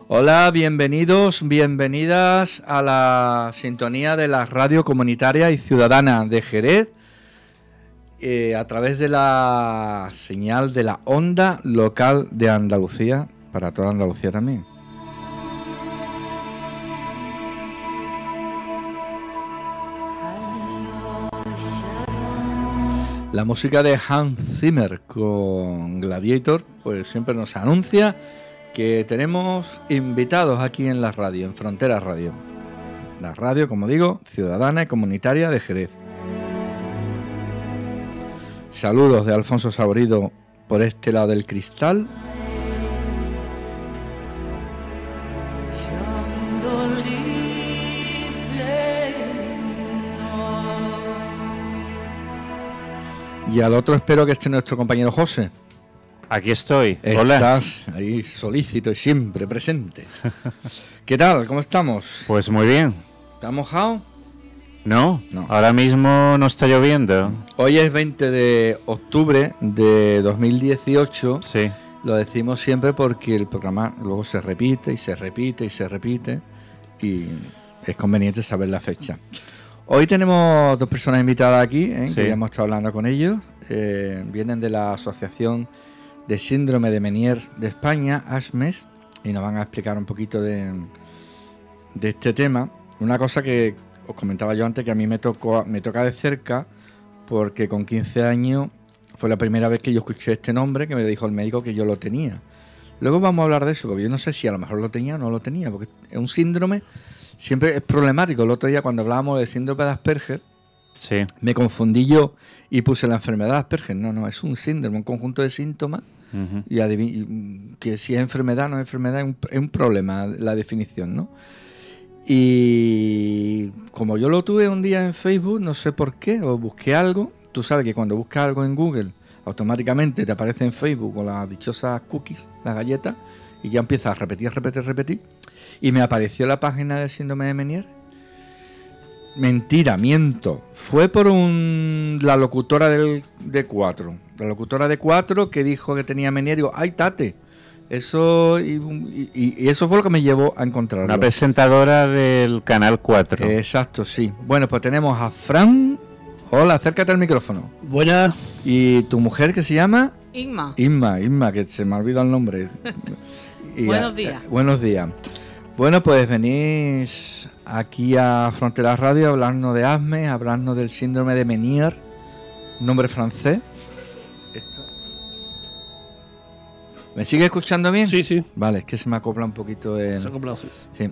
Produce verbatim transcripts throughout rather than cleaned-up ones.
Hola, bienvenidos, bienvenidas a la sintonía de la radio comunitaria y ciudadana de Jerez, eh, a través de la señal de la onda local de Andalucía, para toda Andalucía también. La música de Hans Zimmer con Gladiator, pues siempre nos anuncia que tenemos invitados aquí en la radio, en Fronteras Radio. La radio, como digo, ciudadana y comunitaria de Jerez. Saludos de Alfonso Saborido por este lado del cristal. Y al otro espero que esté nuestro compañero José. Aquí estoy. Hola. Estás ahí solícito y siempre presente. ¿Qué tal? ¿Cómo estamos? Pues muy bien. ¿Estás mojado? No, no, ahora mismo no está lloviendo. Hoy es veinte de octubre de dos mil dieciocho. Sí. Lo decimos siempre porque el programa luego se repite y se repite y se repite y es conveniente saber la fecha. Hoy tenemos dos personas invitadas aquí, ¿eh? Sí. Que ya hemos estado hablando con ellos. Eh, vienen de la Asociación de Síndrome de Menier de España, ASMES, y nos van a explicar un poquito de, de este tema. Una cosa que os comentaba yo antes, que a mí me tocó me toca de cerca, porque con quince años fue la primera vez que yo escuché este nombre, que me dijo el médico que yo lo tenía. Luego vamos a hablar de eso, porque yo no sé si a lo mejor lo tenía o no lo tenía, porque es un síndrome, siempre es problemático. El otro día cuando hablábamos de síndrome de Asperger, sí, me confundí yo y puse la enfermedad de Asperger. No, no, es un síndrome, un conjunto de síntomas. Uh-huh. Y adivin- que si es enfermedad o no es enfermedad, es un, es un problema la definición, ¿no? Y como yo lo tuve un día en Facebook, no sé por qué, o busqué algo. Tú sabes que cuando buscas algo en Google, automáticamente te aparece en Facebook con las dichosas cookies, las galletas, y ya empiezas a repetir, repetir, repetir. Y me apareció la página del síndrome de Menier. Mentira, miento. Fue por un la locutora del, de cuatro. La locutora de cuatro que dijo que tenía Menier. Y digo, ¡ay, tate! Eso y, y, y eso fue lo que me llevó a encontrarlo. Una presentadora del Canal cuatro. Exacto, sí. Bueno, pues tenemos a Fran. Hola, acércate al micrófono. Buenas. ¿Y tu mujer que se llama? Inma. Inma, Inma, que se me ha olvidado el nombre. y buenos a, días. Eh, buenos días. Bueno, pues venís aquí a Fronteras Radio a hablarnos de asme, a hablarnos del síndrome de Menier, nombre francés. Esto. ¿Me sigue escuchando bien? Sí, sí. Vale, es que se me acopla un poquito el... Se ha acoplado, sí. Sí.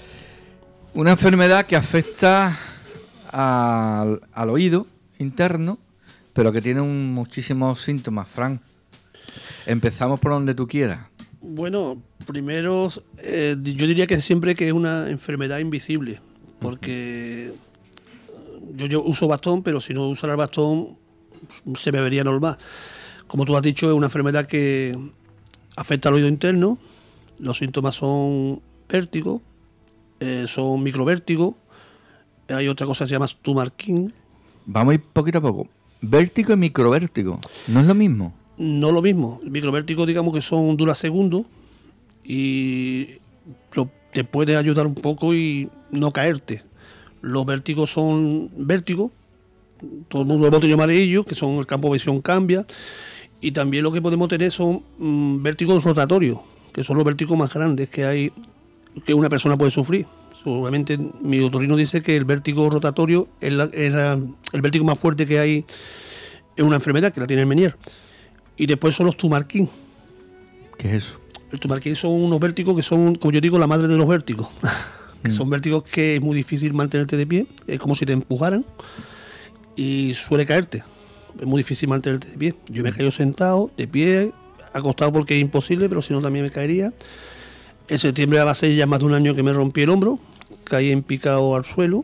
Una enfermedad que afecta al, al oído interno, pero que tiene un, muchísimos síntomas, Fran. Empezamos por donde tú quieras. Bueno, primero eh, yo diría que siempre que es una enfermedad invisible, porque yo, yo uso bastón, pero si no usara el bastón se me vería normal. Como tú has dicho, es una enfermedad que afecta al oído interno. Los síntomas son vértigo, eh, son microvértigo. Hay otra cosa que se llama tumarkin. Vamos a ir poquito a poco. Vértigo y microvértigo, ¿no es lo mismo? No lo mismo. El microvértigo, digamos que son dura segundos y lo, te puede ayudar un poco y no caerte. Los vértigos son vértigos, todo el mundo lo tiene amarillo, que son el campo de visión cambia, y también lo que podemos tener son mmm, vértigos rotatorios, que son los vértigos más grandes que hay, que una persona puede sufrir. Seguramente mi otorrino dice que el vértigo rotatorio es, la, es la, el vértigo más fuerte que hay en una enfermedad, que la tiene el Menier. Y después son los tumarkin. ¿Qué es eso? Los tumarkin son unos vértigos que son, como yo digo, la madre de los vértigos. que mm. Son vértigos que es muy difícil mantenerte de pie, es como si te empujaran y suele caerte. Es muy difícil mantenerte de pie. Yo me he caído sentado, de pie, acostado porque es imposible, pero si no también me caería. En septiembre va a ser ya más de un año que me rompí el hombro, caí en picado al suelo.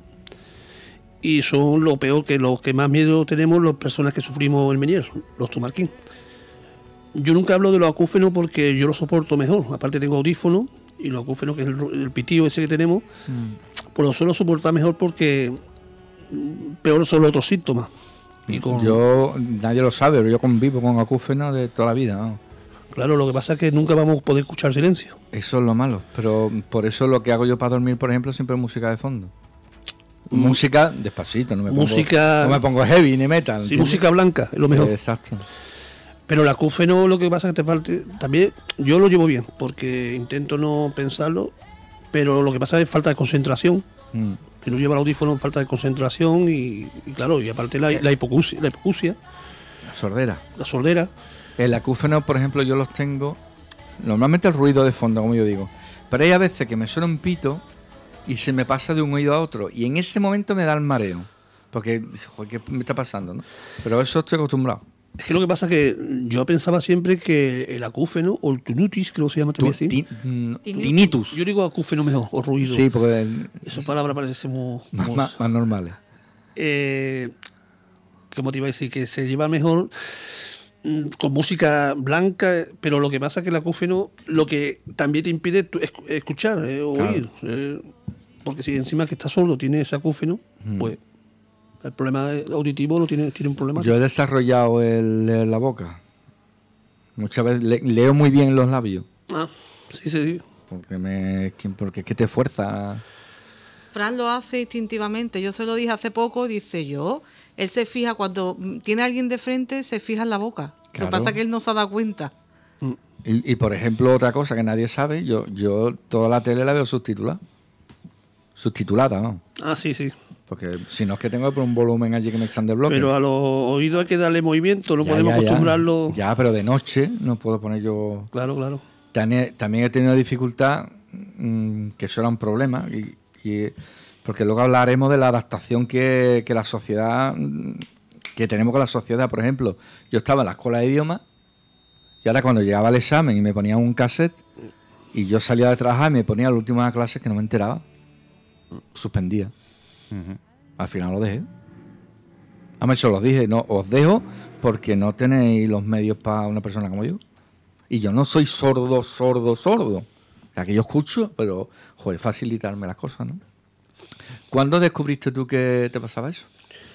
Y son lo peor, que los que más miedo tenemos las personas que sufrimos el Menier, los tumarkin. Yo nunca hablo de los acúfenos porque yo lo soporto mejor. Aparte tengo audífonos y los acúfenos, que es el, el pitío ese que tenemos, mm. pues lo suelo soportar mejor porque peor son los otros síntomas. Y con... Yo, nadie lo sabe, pero yo convivo con acúfenos de toda la vida, ¿no? Claro, lo que pasa es que nunca vamos a poder escuchar silencio. Eso es lo malo, pero por eso lo que hago yo para dormir, por ejemplo, siempre es música de fondo. Mm. Música despacito, no me, música, pongo, no me pongo heavy ni metal. Sí, música blanca, es lo mejor. Exacto. Pero el acúfeno, lo que pasa es que te falte, también yo lo llevo bien, porque intento no pensarlo, pero lo que pasa es falta de concentración. Mm. Que no lleva el audífono, falta de concentración y, y claro, y aparte la, la, hipocusia, la hipocusia. La sordera. La sordera. El acúfeno, por ejemplo, yo los tengo, normalmente el ruido de fondo, como yo digo, pero hay a veces que me suena un pito y se me pasa de un oído a otro y en ese momento me da el mareo, porque, joder, ¿qué me está pasando? ¿no? Pero eso estoy acostumbrado. Es que lo que pasa es que yo pensaba siempre que el acúfeno, o el tinnitus, creo que se llama también así. Tin, tinnitus. Yo digo acúfeno mejor, o ruido. Sí, porque... El, Esas palabras parecen muy... Más, más, más normales. Eh, ¿Cómo te iba a decir? Que se lleva mejor con música blanca, pero lo que pasa es que el acúfeno lo que también te impide tu, escuchar, eh, o claro. oír. Eh, porque si encima que estás sordo tiene ese acúfeno, mm. pues... El problema auditivo lo tiene, tiene un problema. Yo he desarrollado el leer la boca. Muchas veces le, leo muy bien los labios. Ah, sí, sí. Porque me, porque es que te fuerza. Fran lo hace instintivamente. Yo se lo dije hace poco, dice yo. Él se fija cuando tiene a alguien de frente, se fija en la boca. Claro. Lo que pasa es que él no se ha dado cuenta. Y, y por ejemplo, otra cosa que nadie sabe, yo, yo toda la tele la veo subtitulada. Subtitulada, ¿no? Ah, sí, sí. Porque si no es que tengo por un volumen allí que me echan de bloque. Pero a los oídos hay que darle movimiento, no ya, podemos ya, acostumbrarlo. Ya. ya, pero de noche no puedo poner yo... Claro, claro. También, también he tenido dificultad, mmm, que eso era un problema, y, y porque luego hablaremos de la adaptación que, que la sociedad, que tenemos con la sociedad. Por ejemplo, yo estaba en la escuela de idiomas, y ahora cuando llegaba el examen y me ponía un cassette, y yo salía de trabajar y me ponía la última clase que no me enteraba, suspendía. Uh-huh. Al final lo dejé. A mí se los dije, no, os dejo porque no tenéis los medios para una persona como yo. Y yo no soy sordo, sordo, sordo. O sea, que yo escucho, pero, joder, facilitarme las cosas, ¿no? ¿Cuándo descubriste tú que te pasaba eso?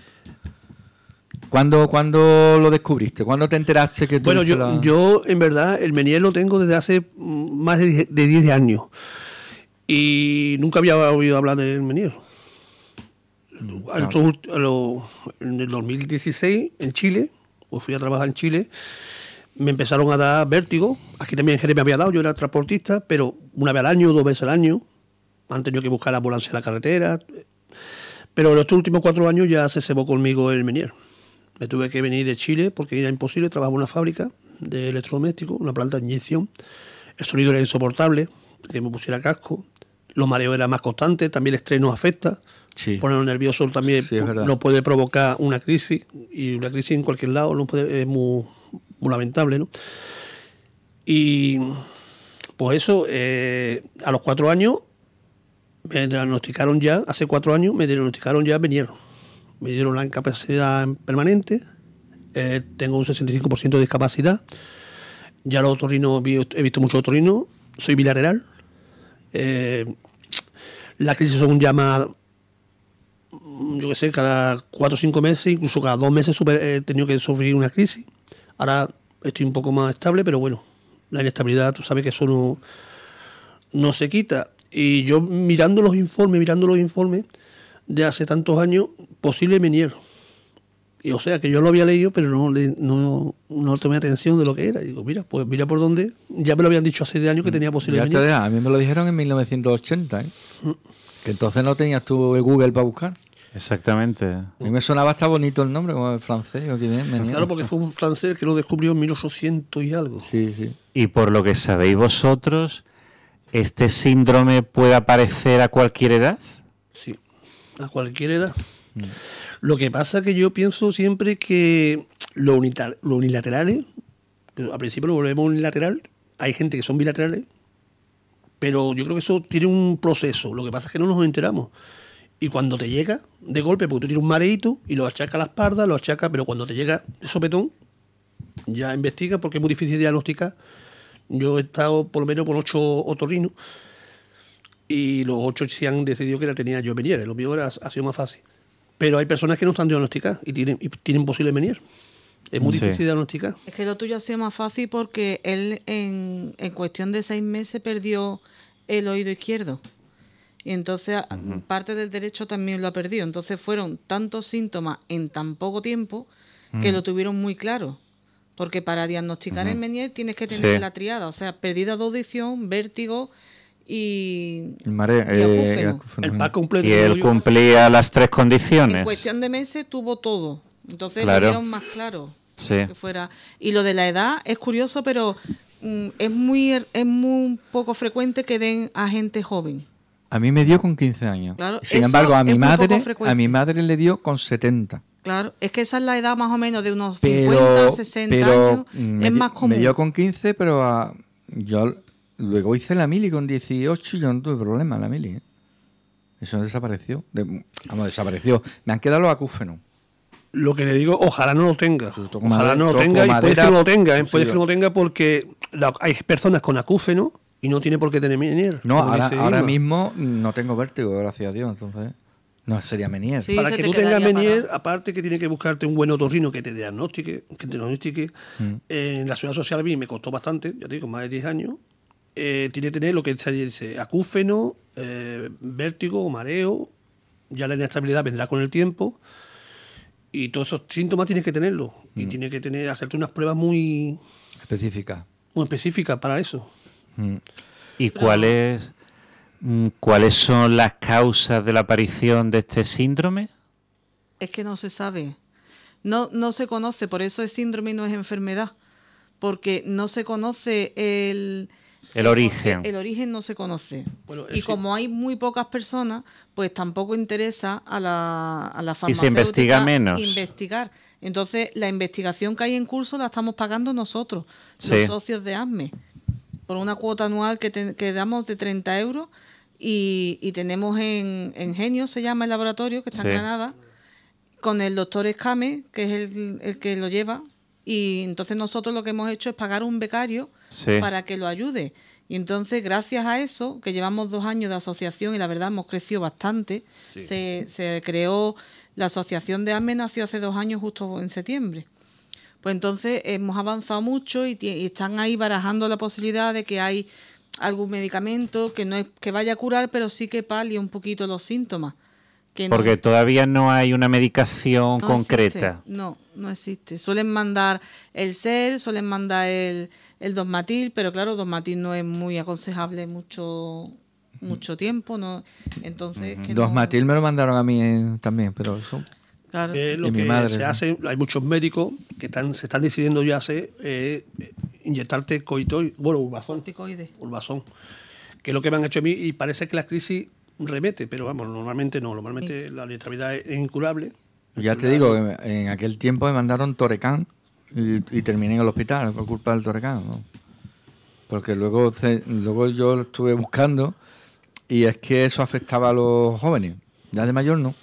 ¿Cuándo, ¿Cuándo lo descubriste? ¿Cuándo te enteraste que tú... Bueno, yo, la... yo, en verdad, el Menier lo tengo desde hace más de diez años. Y nunca había oído hablar del Menier. Claro. A lo, en el dos mil dieciséis, en Chile, pues fui a trabajar en Chile, me empezaron a dar vértigo. Aquí también en Jerez me había dado, yo era transportista, pero una vez al año, dos veces al año. Han tenido que buscar ambulancia en la carretera. Pero en los últimos cuatro años ya se cebó conmigo el Menier. Me tuve que venir de Chile porque era imposible, trabajaba en una fábrica de electrodomésticos, una planta de inyección. El sonido era insoportable, que me pusiera casco. Los mareos eran más constantes, también el estrés nos afecta. Sí. Ponerlo nervioso también sí, no puede provocar una crisis, y una crisis en cualquier lado no puede, es muy, muy lamentable, ¿no? Y pues eso, eh, a los cuatro años me diagnosticaron ya, hace cuatro años me diagnosticaron ya Menier. Me dieron la incapacidad permanente, eh, tengo un sesenta y cinco por ciento de discapacidad, ya los otorrinos, he visto muchos otorrinos, soy bilateral, eh, las crisis son ya más, yo qué sé, cada cuatro o cinco meses, incluso cada dos meses super, he tenido que sufrir una crisis. Ahora estoy un poco más estable, pero bueno, la inestabilidad, tú sabes que eso no, no se quita. Y yo mirando los informes, mirando los informes de hace tantos años, posible Menier. Y o sea, que yo lo había leído, pero no, no, no tomé atención de lo que era. Y digo, mira, pues mira por dónde. Ya me lo habían dicho hace de años que tenía posible Menier. Te, a mí me lo dijeron en mil novecientos ochenta, ¿eh? Mm. Que entonces no tenías tú el Google para buscar. Exactamente. A mí me sonaba hasta bonito el nombre, como el francés. ¿O quién es? Menier. Claro, porque fue un francés que lo descubrió en mil ochocientos y algo. Sí, sí. Y por lo que sabéis vosotros, ¿este síndrome puede aparecer a cualquier edad? Sí, a cualquier edad. Mm. Lo que pasa es que yo pienso siempre que los lo unilaterales, al principio lo volvemos unilateral, hay gente que son bilaterales, pero yo creo que eso tiene un proceso. Lo que pasa es que no nos enteramos. Y cuando te llega de golpe, porque tú tienes un mareíto y lo achacas a la espalda, lo achacas, pero cuando te llega de sopetón, ya investiga, porque es muy difícil diagnosticar. Yo he estado por lo menos con ocho otorrinos y los ocho sí han decidido que la tenía yo Menier. Lo mío era, ha sido más fácil. Pero hay personas que no están diagnosticadas y tienen, y tienen posible Menier. Es muy Sí. difícil diagnosticar. Es que lo tuyo ha sido más fácil porque él en, en cuestión de seis meses perdió el oído izquierdo. Y entonces uh-huh. parte del derecho también lo ha perdido. Entonces fueron tantos síntomas en tan poco tiempo que uh-huh. lo tuvieron muy claro. Porque para diagnosticar uh-huh. el Menier tienes que tener sí. la triada. O sea, pérdida de audición, vértigo y, el mareo, y acúfeno. Eh, el pack completo. Y él cumplía las tres condiciones. En cuestión de meses tuvo todo. Entonces claro. lo dieron más claro. Sí. Que fuera. Y lo de la edad es curioso, pero mm, es muy es muy poco frecuente que den a gente joven. A mí me dio con quince años. Claro, sin embargo, a mi madre a mi frecuente. madre le dio con setenta. Claro, es que esa es la edad más o menos de unos pero, cincuenta, sesenta pero años. Me, es más común. Me dio con quince, pero a, yo luego hice la mili con dieciocho y yo no tuve problema en la mili. ¿eh? Eso desapareció. De, vamos, desapareció. Me han quedado los acúfenos. Lo que le digo, ojalá no lo tenga. Toco ojalá madera, no lo tenga y madera, puede que no lo tenga. ¿eh? Puede sí, que no lo tenga porque la, hay personas con acúfeno y no tiene por qué tener Menier. No, ahora, ahora mismo no tengo vértigo, gracias a Dios. Entonces, no sería Menier. Sí, para que tú tengas Menier, para... aparte que tiene que buscarte un buen otorrino que te diagnostique, que te diagnostique. Mm. Eh, en la Seguridad Social a mí me costó bastante, ya te digo, más de diez años. Eh, tiene que tener lo que se dice acúfeno, eh, vértigo, mareo. Ya la inestabilidad vendrá con el tiempo. Y todos esos síntomas tienes que tenerlos. Mm. Y tienes que tener, hacerte unas pruebas muy específicas. Muy específicas para eso. Mm. ¿Y cuáles, cuáles son las causas de la aparición de este síndrome? Es que no se sabe. No, no se conoce, por eso es síndrome y no es enfermedad. Porque no se conoce el... El origen. El, el origen no se conoce. Bueno, y como hay muy pocas personas, pues tampoco interesa a la, a la farmacéutica y se investiga menos. investigar. Entonces, la investigación que hay en curso la estamos pagando nosotros, sí. los socios de A S M E, por una cuota anual que, te, que damos de treinta euros y, y tenemos en, en Genio, se llama el laboratorio, que está sí. en Granada, con el doctor Escame, que es el, el que lo lleva. Y entonces nosotros lo que hemos hecho es pagar un becario sí. para que lo ayude. Y entonces, gracias a eso, que llevamos dos años de asociación y la verdad hemos crecido bastante, sí. se, se creó la asociación de A S M E, nació hace dos años justo en septiembre. Pues entonces hemos avanzado mucho y, y están ahí barajando la posibilidad de que hay algún medicamento que no es que vaya a curar, pero sí que palie un poquito los síntomas. Que no, porque todavía no hay una medicación no concreta. Existe, no, no existe. Suelen mandar el SER, suelen mandar el, el Dosmatil, pero claro, Dosmatil no es muy aconsejable mucho mucho tiempo, ¿no? Entonces, uh-huh. que Dosmatil no... me lo mandaron a mí eh, también, pero eso... Claro. Eh, lo y que mi madre, se ¿no? hace, hay muchos médicos que están se están decidiendo ya hacer eh, inyectarte coitoid, bueno, urbazón, urbazón, que es lo que me han hecho a mí y parece que la crisis remete, pero vamos, normalmente no, normalmente sí. la inestabilidad es incurable. Ya te digo, en, en aquel tiempo me mandaron Torecán y, y terminé en el hospital por culpa del Torecán, ¿no? Porque luego, luego yo lo estuve buscando y es que eso afectaba a los jóvenes, ya de mayor no.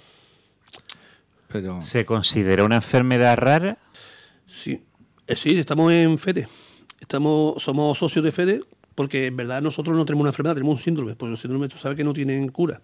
Pero... ¿Se considera una enfermedad rara? Sí, eh, sí, estamos en FEDE, estamos, somos socios de FEDE, porque en verdad nosotros no tenemos una enfermedad, tenemos un síndrome, porque los síndromes tú sabes que no tienen cura.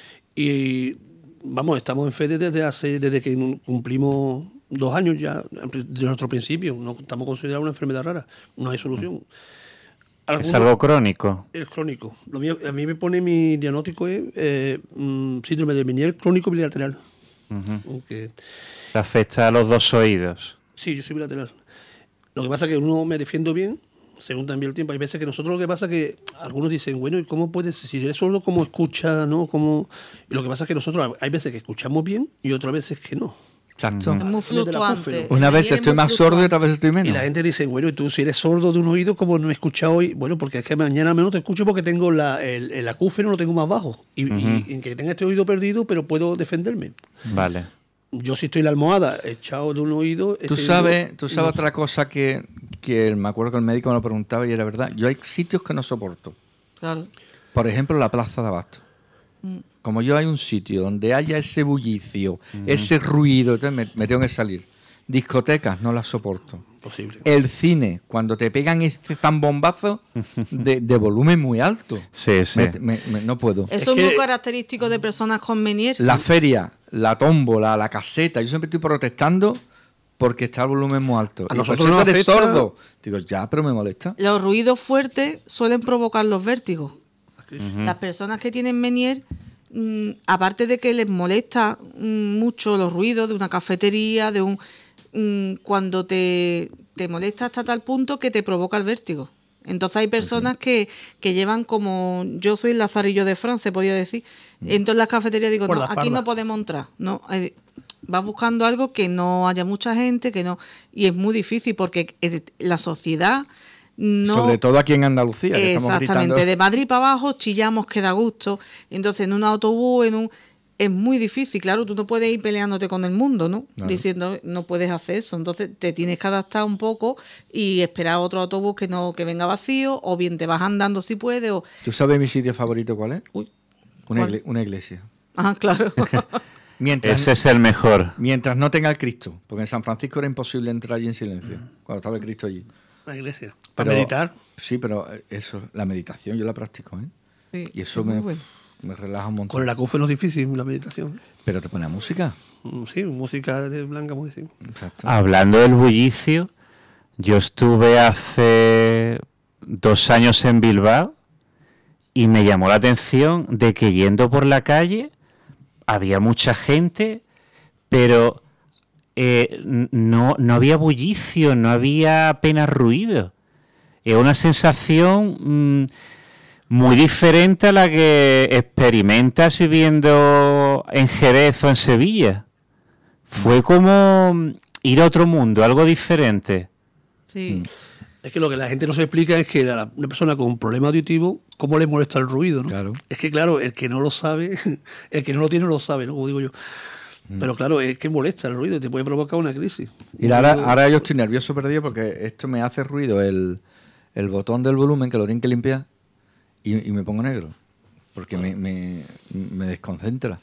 Y vamos, estamos en FEDE desde hace, desde que cumplimos dos años ya, de nuestro principio, no estamos considerados una enfermedad rara, no hay solución. ¿Alguno? ¿Es algo crónico? Es crónico. Lo mío, a mí me pone mi diagnóstico es eh, síndrome de Menier crónico bilateral. Uh-huh. Que afecta a los dos oídos. Sí, yo soy bilateral. Lo que pasa es que uno me defiendo bien, según también el tiempo. Hay veces que nosotros lo que pasa es que algunos dicen, bueno, ¿y cómo puedes, si eres sordo, cómo escucha, no? ¿Cómo? Y lo que pasa es que nosotros hay veces que escuchamos bien y otras veces que no. Exacto. Es muy fluctuante. Una vez estoy más sordo y otra vez estoy menos. Y la gente dice, bueno, y tú si eres sordo de un oído, ¿cómo no he escuchado hoy? Bueno, porque es que mañana al menos te escucho porque tengo la, el, el acúfeno, lo tengo más bajo. Y, uh-huh. y, y que tenga este oído perdido, pero puedo defenderme. Vale. Yo si estoy en la almohada echado de un oído... Tú sabes, oído, tú sabes no. otra cosa que, que me acuerdo que el médico me lo preguntaba y era verdad. Yo hay sitios que no soporto. Claro. Por ejemplo, la Plaza de Abasto. Mm. Como yo hay un sitio donde haya ese bullicio, uh-huh. ese ruido, entonces me, me tengo que salir. Discotecas, no las soporto. Posible. El cine, cuando te pegan este zambombazo de, de volumen muy alto. Sí, sí. Me, me, me, no puedo. Eso es, es muy característico de personas con Menier. La feria, la tómbola, la caseta, yo siempre estoy protestando porque está el volumen muy alto. A y nosotros pues, nos eres afecta- sordo. Digo, ya, pero me molesta. Los ruidos fuertes suelen provocar los vértigos. Ujú. Las personas que tienen Menier, mm, aparte de que les molesta mm, mucho los ruidos de una cafetería, de un mm, cuando te, te molesta hasta tal punto que te provoca el vértigo. Entonces hay personas que, que llevan como... Yo soy el lazarillo de Fran, se podía decir. Entro en las cafeterías y digo, Por no, la aquí espalda. no podemos entrar. No, eh, vas buscando algo que no haya mucha gente, que no... Y es muy difícil porque eh, la sociedad no... Sobre todo aquí en Andalucía, que estamos Exactamente, gritando. de Madrid para abajo chillamos que da gusto. Entonces en un autobús, en un es muy difícil, claro, tú no puedes ir peleándote con el mundo, ¿no? Claro. Diciendo, no puedes hacer eso. Entonces te tienes que adaptar un poco y esperar otro autobús que no que venga vacío, o bien te vas andando si puedes, o... ¿Tú sabes mi sitio favorito cuál es? Uy, Una, ¿cuál? igle- una iglesia. Ah, claro. Mientras, Ese es el mejor. mientras no tenga el Cristo, porque en San Francisco era imposible entrar allí en silencio, cuando estaba el Cristo allí. La iglesia. Para Pero- meditar. Sí, pero eh, eso, la meditación yo la practico, ¿eh? Sí, Y eso es muy me, bueno. me relaja un montón. Con el acufe no es difícil la meditación. Pero te pone música. Mm, Sí, música de blanca, muy difícil. Exacto. Hablando del bullicio, yo estuve hace dos años en Bilbao y me llamó la atención de que yendo por la calle había mucha gente, pero eh, n- no, no había bullicio, no había apenas ruido. Es una sensación mm, muy diferente a la que experimentas viviendo en Jerez o en Sevilla. Fue como mm, ir a otro mundo, algo diferente. Sí. Es que lo que la gente no se explica es que a una persona con un problema auditivo, ¿cómo le molesta el ruido? ¿no? Claro. Es que, claro, el que no lo sabe, el que no lo tiene, no lo sabe, ¿no? Como digo yo. Pero claro, es que molesta el ruido, te puede provocar una crisis. Y ahora, ahora yo estoy nervioso perdido porque esto me hace ruido el, el botón del volumen, que lo tienen que limpiar, y, y me pongo negro. Porque me, me, me desconcentra.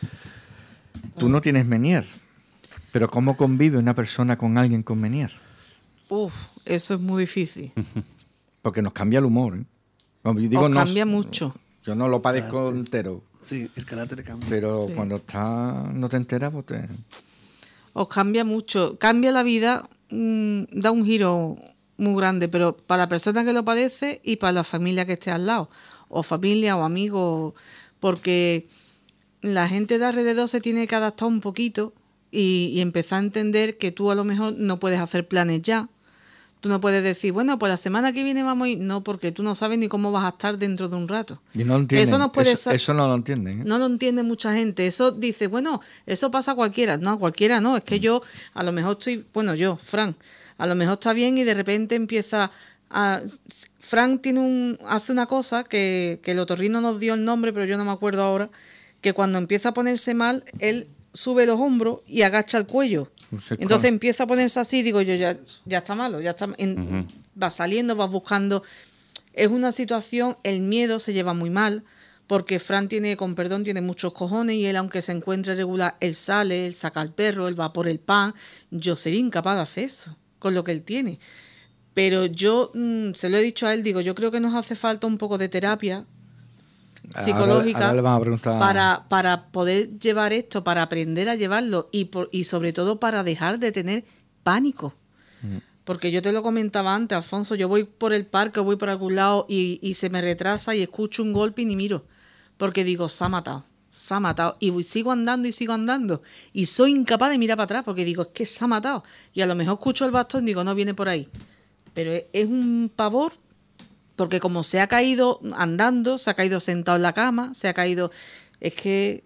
Tú no tienes Menier, pero ¿cómo convive una persona con alguien con Menier? Uf, eso es muy difícil. Porque nos cambia el humor, ¿eh? No, yo digo, Os no- cambia mucho. Yo no lo padezco Carácter. entero, Sí, el carácter te cambia. pero Sí. cuando está, no te enteras, pues te... Os cambia mucho. Cambia la vida, mm, da un giro muy grande, pero para la persona que lo padece y para la familia que esté al lado, o familia o amigos, porque la gente de alrededor se tiene que adaptar un poquito y, y empezar a entender que tú a lo mejor no puedes hacer planes ya. Tú no puedes decir, bueno, pues la semana que viene vamos a ir. No, porque tú no sabes ni cómo vas a estar dentro de un rato. Y no lo entienden. Eso no puede eso, ser- eso no lo entienden, ¿eh? No lo entiende mucha gente. Eso dice, bueno, eso pasa a cualquiera. No, a cualquiera no. Es que yo, a lo mejor estoy, bueno, yo, Fran, a lo mejor está bien y de repente empieza a... Fran tiene un, hace una cosa que, que el otorrino nos dio el nombre, pero yo no me acuerdo ahora, que cuando empieza a ponerse mal, él sube los hombros y agacha el cuello. No sé Entonces cuál. empieza a ponerse así, digo yo, ya, ya está malo, ya está... en- Va saliendo, va buscando... Es una situación, el miedo se lleva muy mal, porque Fran tiene, con perdón, tiene muchos cojones y él, aunque se encuentre regular, él sale, él saca al perro, él va por el pan. Yo sería incapaz de hacer eso, con lo que él tiene. Pero yo, mm, se lo he dicho a él, digo, yo creo que nos hace falta un poco de terapia Ahora- psicológica ahora le van a preguntar- para, para poder llevar esto, para aprender a llevarlo y, por, y sobre todo para dejar de tener pánico. Porque yo te lo comentaba antes, Alfonso, yo voy por el parque, voy por algún lado y, y se me retrasa y escucho un golpe y ni miro. Porque digo, se ha matado, se ha matado. Y voy- sigo andando y sigo andando. Y soy incapaz de mirar para atrás porque digo, es que se ha matado. Y a lo mejor escucho el bastón y digo, no viene por ahí. Pero es, es un pavor porque como se ha caído andando, se ha caído sentado en la cama, se ha caído... Es que...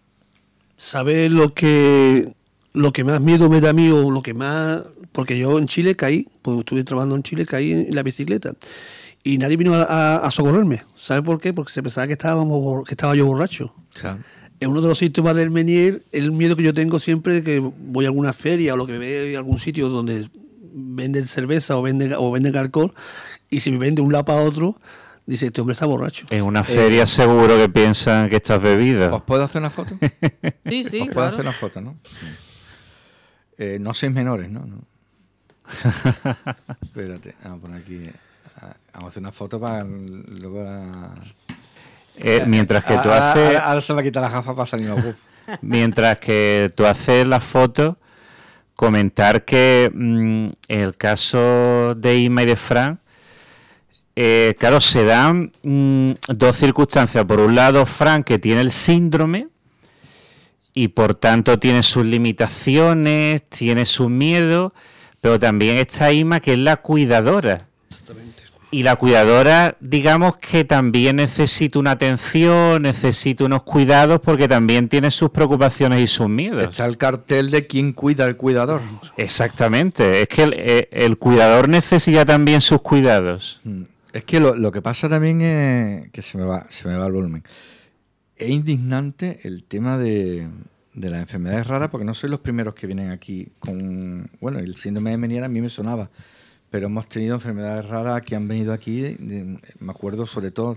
¿Sabes lo que lo que más miedo me da a mí o lo que más... Porque yo en Chile caí, pues estuve trabajando en Chile, caí en la bicicleta y nadie vino a, a- a socorrerme. ¿Sabes por qué? Porque se pensaba que, estábamos, bor- que estaba yo borracho. Claro. Es uno de los síntomas del Menier, el miedo que yo tengo siempre de que voy a alguna feria o lo que veo en algún sitio donde venden cerveza o venden, o venden alcohol y si me ven de un lado para otro, dice, este hombre está borracho. En una feria seguro que piensan que estás bebido. ¿Os puedo hacer una foto? Sí, sí, ¿Os puedo claro. hacer una foto, no? Eh, no sois menores, ¿no? no. Espérate, vamos a poner aquí. ah, Vamos a hacer una foto para luego la... Eh, mientras que tú Ahora- haces... Ahora, ahora se me quita la gafa para salir más guapo. Mientras que tú haces la foto, comentar que mmm, en el caso de Inma y de Fran, eh, claro, se dan mmm, dos circunstancias. Por un lado, Fran, que tiene el síndrome y por tanto tiene sus limitaciones, tiene sus miedos, pero también está Inma, que es la cuidadora. Exactamente. Y la cuidadora, digamos que también necesita una atención, necesita unos cuidados, porque también tiene sus preocupaciones y sus miedos. Está el cartel de quién cuida al cuidador. Exactamente. Es que el, el cuidador necesita también sus cuidados. Es que lo, lo que pasa también es que se me va, se me va el volumen. Es indignante el tema de, de las enfermedades raras, porque no soy los primeros que vienen aquí con... Bueno, el síndrome de Meniere a mí me sonaba, pero hemos tenido enfermedades raras que han venido aquí. De, de, me acuerdo sobre todo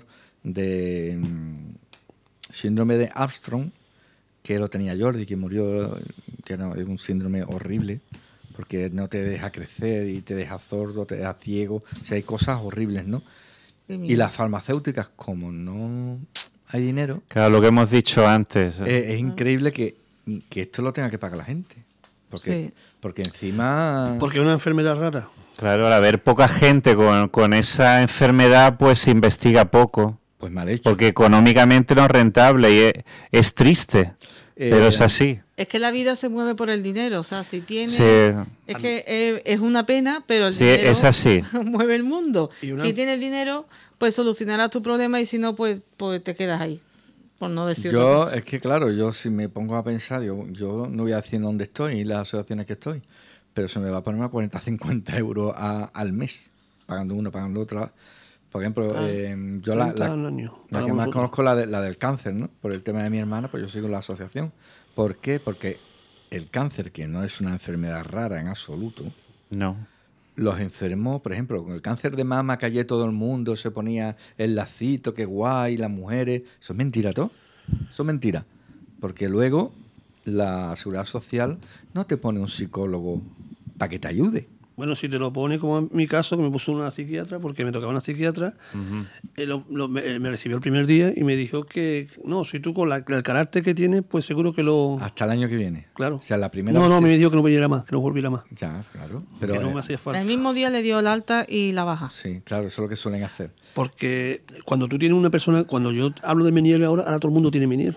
de um, síndrome de Armstrong, que lo tenía Jordi, que murió, que era un síndrome horrible, porque no te deja crecer y te deja sordo, te deja ciego. O sea, hay cosas horribles, ¿no? Y las farmacéuticas, como no hay dinero... Claro, lo que hemos dicho antes. Es, es increíble que, que esto lo tenga que pagar la gente. Porque, sí. porque encima... Porque es una enfermedad rara. Claro, al haber poca gente con, con esa enfermedad, pues se investiga poco. Pues mal hecho. Porque económicamente no es rentable y es, es triste, eh, pero es así. Es que la vida se mueve por el dinero, o sea, si tiene... Sí. Es que es, es una pena, pero el sí, dinero es así. mueve el mundo. Una... Si tienes dinero, pues solucionarás tu problema y si no, pues, pues te quedas ahí, por no decir Yo, es que claro, yo si me pongo a pensar, yo, yo no voy a decir dónde estoy y las asociaciones que estoy, pero se me va a poner a cuarenta, cincuenta euros a, al mes, pagando uno, pagando otra. Por ejemplo, ah, eh, yo la, la, años, la que más conozco la, de, la del cáncer, ¿no? Por el tema de mi hermana, pues yo sigo la asociación. ¿Por qué? Porque el cáncer, que no es una enfermedad rara en absoluto, no. Los enfermos, por ejemplo, con el cáncer de mama, que allí todo el mundo se ponía el lacito, qué guay, las mujeres. Eso es mentira, todo. Eso es mentira. Porque luego la Seguridad Social no te pone un psicólogo para que te ayude. Bueno, si te lo pone como en mi caso, que me puso una psiquiatra, porque me tocaba una psiquiatra, uh-huh. eh, lo, lo, me, me recibió el primer día y me dijo que, no, si tú con la, el carácter que tienes, pues seguro que lo... Hasta el año que viene. Claro. O sea, la primera No, no, se... me dijo que no viniera más, que no volviera más. Ya, claro. Pero que no eh... me hacía falta. El mismo día le dio el alta y la baja. Sí, claro, eso es lo que suelen hacer. Porque cuando tú tienes una persona, cuando yo hablo de Meniere ahora, ahora todo el mundo tiene Meniere.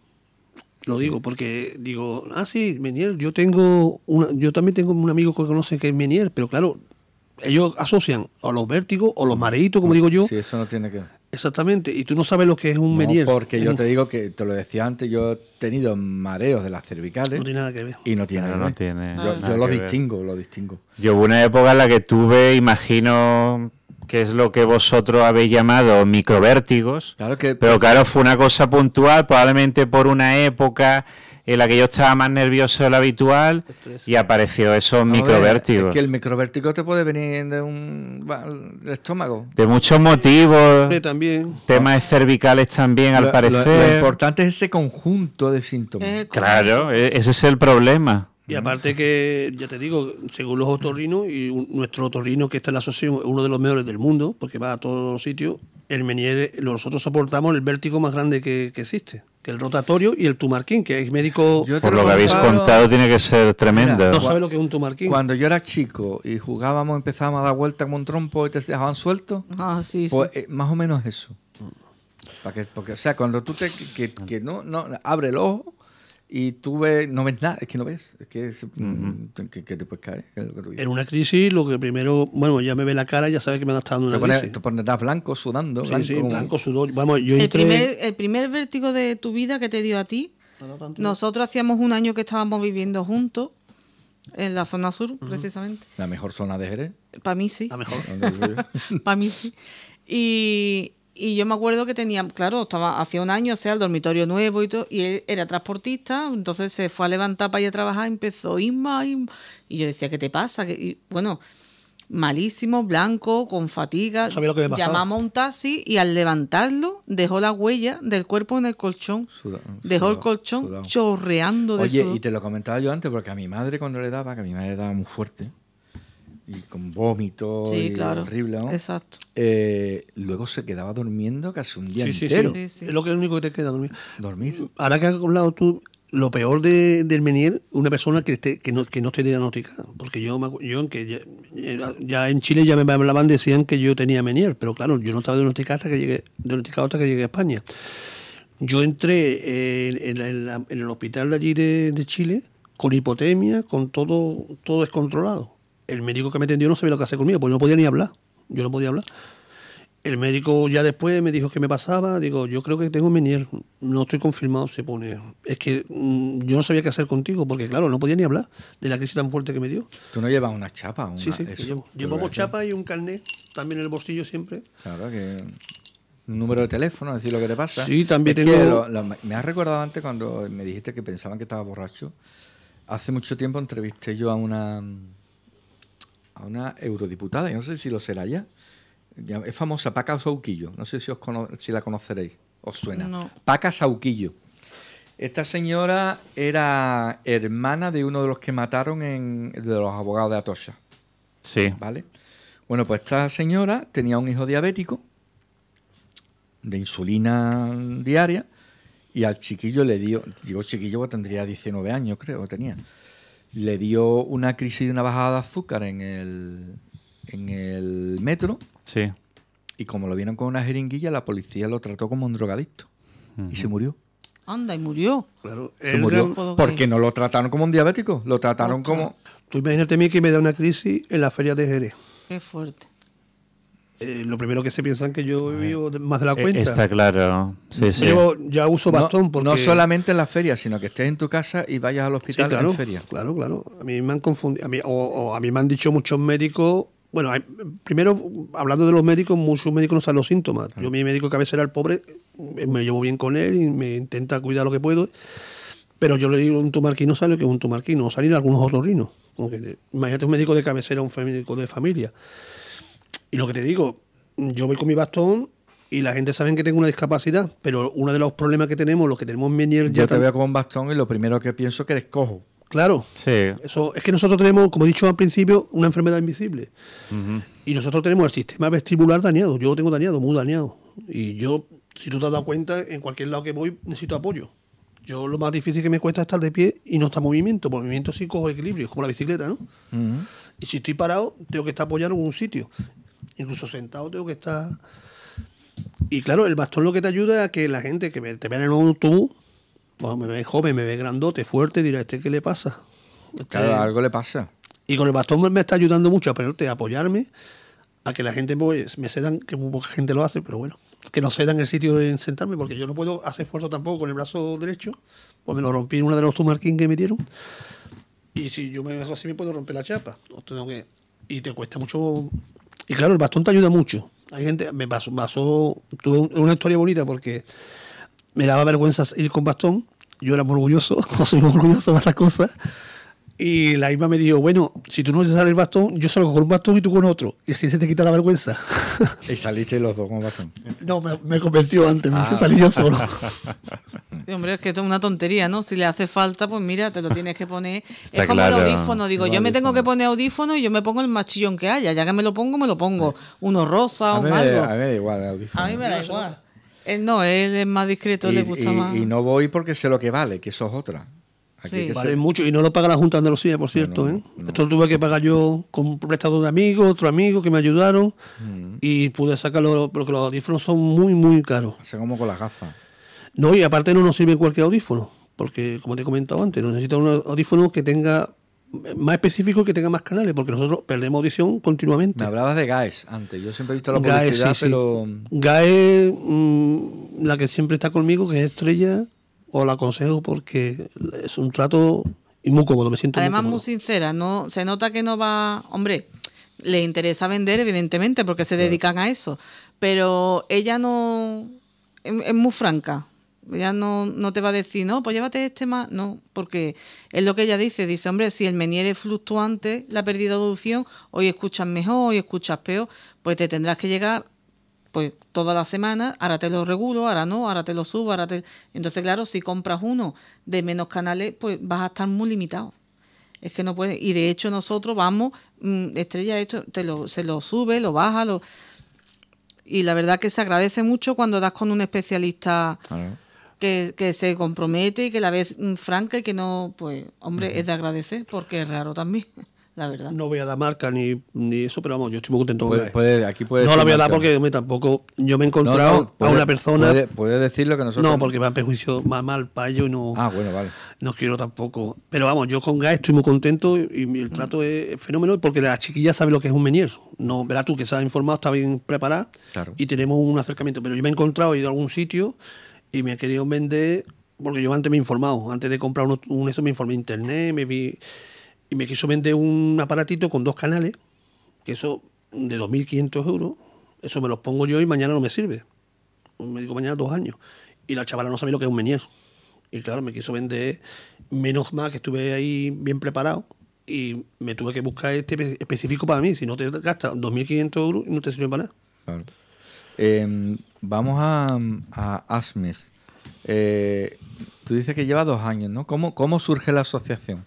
Lo digo porque digo, ah, sí, Meniere, yo tengo una, yo también tengo un amigo que conoce que es Meniere, pero claro, ellos asocian a los vértigos o los mareitos, como digo yo. Sí, eso no tiene que ver. Exactamente, y tú no sabes lo que es un no, Meniere. Porque yo te digo que, te lo decía antes, yo he tenido mareos de las cervicales. No tiene nada que ver. Y no tiene no, nada no que ver. Tiene yo nada yo lo que distingo, ver. lo distingo. Yo hubo una época en la que tuve, imagino, que es lo que vosotros habéis llamado microvértigos. Claro que, pero claro, fue una cosa puntual, probablemente por una época en la que yo estaba más nervioso de lo habitual y apareció esos microvértigos. Es que el microvértigo te puede venir de un del estómago. De muchos motivos. Sí, también. Temas cervicales también, lo, al parecer. Lo, lo importante es ese conjunto de síntomas. Eh, claro, ese es el problema. Y aparte que, ya te digo, según los otorrinos, y un, nuestro otorrino que está en la asociación es uno de los mejores del mundo, porque va a todos los sitios, el Meniere, nosotros soportamos el vértigo más grande que, que existe, que el rotatorio y el tumarquín, que es médico... Por lo, lo que habéis contado tiene que ser tremendo. Mira, no sabe lo que es un tumarquín. Cuando yo era chico y jugábamos, empezábamos a dar vueltas como un trompo y te dejaban suelto, ah, sí, pues sí. Eh, más o menos eso. Para que, porque, o sea, cuando tú te... que, que no, no abre el ojo y tú ves, no ves nada, es que no ves, es que, es, uh-huh. que, que te puedes caer. Que en una crisis, lo que primero, bueno, ya me ve la cara, ya sabe que me está dando una te pones, crisis. Te pondrás blanco, sudando. Sí, blanco, sí, como... blanco, sudor. Vamos, yo el, entré... primer, el primer vértigo de tu vida que te dio a ti, no, nosotros hacíamos un año que estábamos viviendo juntos, en la zona sur, uh-huh. precisamente. La mejor zona de Jerez. Para mí sí. La mejor. Para mí sí. Y... Y yo me acuerdo que tenía, claro, estaba hacía un año, o sea, el dormitorio nuevo y todo, y él era transportista, entonces se fue a levantar para ir a trabajar, empezó Isma, Isma, y yo decía, ¿qué te pasa? Y, bueno, malísimo, blanco, con fatiga. ¿Sabía lo que me pasaba? Llamamos a un taxi y al levantarlo dejó la huella del cuerpo en el colchón. Suda, dejó sudado, el colchón sudado. chorreando de Oye, sudor. Y te lo comentaba yo antes, porque a mi madre cuando le daba, que a mi madre le daba muy fuerte, y con vómito sí, y claro. horrible, ¿no? Exacto. Eh, luego se quedaba durmiendo casi un día sí, sí, entero. Sí, sí. Es lo que es lo único que te queda, dormir. Dormir. Ahora que has hablado tú, lo peor de, del Menier, una persona que esté, que no, que no esté diagnosticada. Porque yo, yo que ya, ya en Chile ya me hablaban, decían que yo tenía Menier, pero claro, yo no estaba diagnosticado hasta que llegué, diagnosticado hasta que llegué a España. Yo entré en, en, en, la, en el hospital de allí de, de Chile con hipotemia, con todo, todo descontrolado. El médico que me atendió no sabía lo que hacer conmigo, porque no podía ni hablar. Yo no podía hablar. El médico ya después me dijo qué me pasaba. Digo, yo creo que tengo Menier. No estoy confirmado, se pone. Es que mmm, yo no sabía qué hacer contigo, porque claro, no podía ni hablar de la crisis tan fuerte que me dio. ¿Tú no llevas una chapa? Una, sí, sí, eso, llevo. Llevamos chapa y un carnet también en el bolsillo siempre. Claro que... Un número de teléfono, decir lo que te pasa. Sí, también es tengo... Que lo, lo, me has recordado antes cuando me dijiste que pensaban que estaba borracho. Hace mucho tiempo entrevisté yo a una... a una eurodiputada, yo no sé si lo será ya. Es famosa, Paca Sauquillo. No sé si os cono si la conoceréis. ¿Os suena? No. Paca Sauquillo. Esta señora era hermana de uno de los que mataron en, de los abogados de Atocha. Sí. ¿Vale? Bueno, pues esta señora tenía un hijo diabético de insulina diaria y al chiquillo le dio, digo chiquillo porque tendría diecinueve años creo, tenía. Le dio una crisis de una bajada de azúcar en el, en el metro. Sí. Y como lo vieron con una jeringuilla, la policía lo trató como un drogadicto. Uh-huh. Y se murió. Anda, y murió. Claro, se murió gran... porque no lo trataron como un diabético, lo trataron Ostras. como... Tú imagínate a mí que me da una crisis en la feria de Jerez. Qué fuerte. Eh, lo primero que se piensan que yo he vivido más de la cuenta. Está claro. Sí, sí. Yo ya uso bastón no, porque... No solamente en la feria, sino que estés en tu casa y vayas al hospital sí, claro, en feria. Claro, claro. A mí me han confundido. A mí, o, o a mí me han dicho muchos médicos... Bueno, hay, primero, hablando de los médicos, muchos médicos no saben los síntomas. Yo, mi médico cabecera, el pobre, me llevo bien con él y me intenta cuidar lo que puedo. Pero yo le digo un tumarquino, sabe lo que es un tumarquino, o salir algunos otorrinos. Imagínate un médico de cabecera, un médico de familia. Y lo que te digo, yo voy con mi bastón y la gente sabe que tengo una discapacidad, pero uno de los problemas que tenemos, los que tenemos Menier... Yo te veo con un bastón y lo primero que pienso es que eres cojo. Claro, sí. Eso, es que nosotros tenemos, como he dicho al principio, una enfermedad invisible. Uh-huh. Y nosotros tenemos el sistema vestibular dañado. Yo lo tengo dañado, muy dañado. Y yo, si tú te has dado cuenta, en cualquier lado que voy necesito apoyo. Yo lo más difícil que me cuesta es estar de pie y no estar en movimiento. Por movimiento sí cojo equilibrio, es como la bicicleta, ¿no? Uh-huh. Y si estoy parado, tengo que estar apoyado en un sitio. Incluso sentado tengo que estar... Y claro, el bastón lo que te ayuda es a que la gente que te vea en un autobús, bueno, me ve joven, me ve grandote, fuerte, dirá, ¿este qué le pasa? Este... Claro, algo le pasa. Y con el bastón me está ayudando mucho a, a apoyarme, a que la gente pues, me cedan, que poca gente lo hace, pero bueno, que no cedan el sitio en sentarme, porque yo no puedo hacer esfuerzo tampoco con el brazo derecho, pues me lo rompí en una de los tumarquín que me dieron, y si yo me dejo así me puedo romper la chapa. Tengo que... Y te cuesta mucho... Y claro, el bastón te ayuda mucho. Hay gente, me pasó, pasó tuve una historia bonita porque me daba vergüenza ir con bastón. Yo era muy orgulloso, no soy muy orgulloso de estas cosas. Y la Isma me dijo, bueno, si tú no te sale el bastón, yo salgo con un bastón y tú con otro. Y así se te quita la vergüenza. ¿Y saliste los dos con bastón? No, me, me convenció antes, ah. me salí yo solo. Sí, hombre, es que esto es una tontería, ¿no? Si le hace falta, pues mira, te lo tienes que poner. Está es como claro. el audífono. Digo, El yo me audífono. tengo que poner audífono y yo me pongo el más chillón que haya. Ya que me lo pongo, me lo pongo. Uno rosa, A un mí, me, algo. a mí me da igual el audífono. A mí me da igual. Él no, él es más discreto, y, le gusta y, más. y no voy porque sé lo que vale, que eso es otra. Aquí Sí. hay que Vale ser- mucho, y no lo paga la Junta de Andalucía, por cierto. No, no, ¿eh? no. Esto lo tuve que pagar yo con un prestado de amigos, otro amigo que me ayudaron, Mm. y pude sacarlo, porque los audífonos son muy, muy caros. Hace como con las gafas. No, y aparte no nos sirve cualquier audífono, porque como te he comentado antes, necesita un audífono que tenga más específico, que tenga más canales, porque nosotros perdemos audición continuamente. Me hablabas de Gaes antes. Yo siempre he visto la Gae, publicidad, sí, sí. pero... Gae, mm, la que siempre está conmigo, que es Estrella, os la aconsejo porque es un trato y muy cómodo, me siento Además, muy muy cómodo. sincera, no se nota que no va. Hombre, le interesa vender, evidentemente, porque se dedican a eso. Pero ella no. Es, es muy franca. Ella no, no te va a decir, no, pues llévate este más. No, porque es lo que ella dice. Dice, hombre, si el Menier es fluctuante, la pérdida de audición, hoy escuchas mejor, hoy escuchas peor, pues te tendrás que llegar pues toda la semana, ahora te lo regulo, ahora no, ahora te lo subo, ahora te... Entonces, claro, si compras uno de menos canales, pues vas a estar muy limitado. Es que no puedes. Y de hecho nosotros vamos, mmm, Estrella, esto te lo, se lo sube, lo baja, lo... y la verdad que se agradece mucho cuando das con un especialista. Claro. que, que se compromete y que la vez franca y que no, pues, hombre, uh-huh. es de agradecer porque es raro también. La verdad. No voy a dar marca ni, ni eso, pero vamos, yo estoy muy contento con puede, puede, aquí puede No la voy a dar porque hombre, tampoco yo me he encontrado no, no, puede, a una persona... Puede, puede decir lo que nosotros... No, porque me han perjuicio más mal para ello y no... Ah, bueno, vale. No quiero tampoco... Pero vamos, yo con Gas estoy muy contento y el trato es fenómeno porque la chiquilla sabe lo que es un Menier. No, verás tú que se ha informado, está bien preparada claro. y tenemos un acercamiento. Pero yo me he encontrado, he ido a algún sitio y me he querido vender... Porque yo antes me he informado. Antes de comprar un, un eso me informé en internet, me vi... Y me quiso vender un aparatito con dos canales, que eso de dos mil quinientos euros, eso me los pongo yo y mañana no me sirve. Me digo mañana dos años. Y la chavala no sabía lo que es un Menier. Y claro, me quiso vender, menos mal que estuve ahí bien preparado y me tuve que buscar este específico para mí. Si no te gastas dos mil quinientos euros y no te sirve para nada. Claro. Eh, vamos a, a Asmes. Eh, tú dices que lleva dos años, ¿no? ¿Cómo, cómo surge la asociación?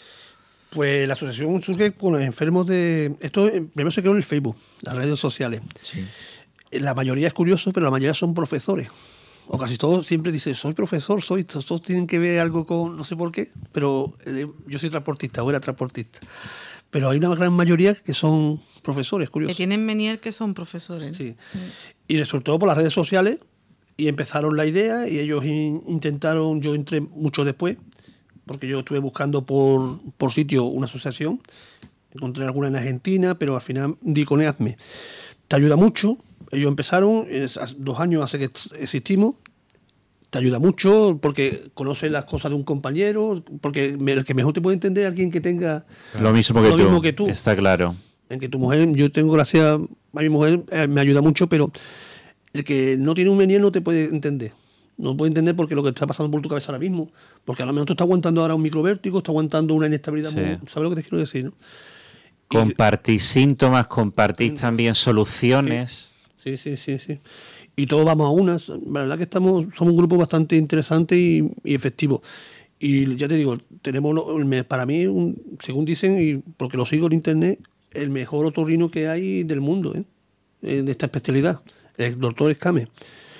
Pues la asociación surge con los enfermos de... Esto primero se creó en el Facebook, las redes sociales. Sí. La mayoría es curioso, pero la mayoría son profesores. O casi todos siempre dicen, soy profesor, soy... Todos tienen que ver algo con... No sé por qué, pero eh, yo soy transportista, o era transportista. Pero hay una gran mayoría que son profesores, curiosos. Que tienen Menier que son profesores. Sí. Mm. Y sobre todo por las redes sociales, y empezaron la idea, y ellos in, intentaron... Yo entré mucho después, porque yo estuve buscando por, por sitio una asociación, encontré alguna en Argentina, pero al final di con EASME. Te ayuda mucho, ellos empezaron, es, dos años hace que existimos, te ayuda mucho porque conoces las cosas de un compañero, porque el que mejor te puede entender es alguien que tenga lo mismo que, lo tú, mismo que tú. Está claro. En que tu mujer, yo tengo gracias a mi mujer, eh, me ayuda mucho, pero el que no tiene un Menier no te puede entender. No puede entender porque lo que está pasando por tu cabeza ahora mismo. Porque a lo mejor tú estás aguantando ahora un microvértigo, estás aguantando una inestabilidad. Sí. Muy, ¿sabes lo que te quiero decir? ¿No? Compartís síntomas, compartís también soluciones. Sí, sí, sí, sí. Y todos vamos a unas. La verdad que estamos, somos un grupo bastante interesante y, y efectivo. Y ya te digo, tenemos para mí, un, según dicen, y porque lo sigo en internet, el mejor otorrino que hay del mundo, ¿eh? De esta especialidad, el doctor Escame.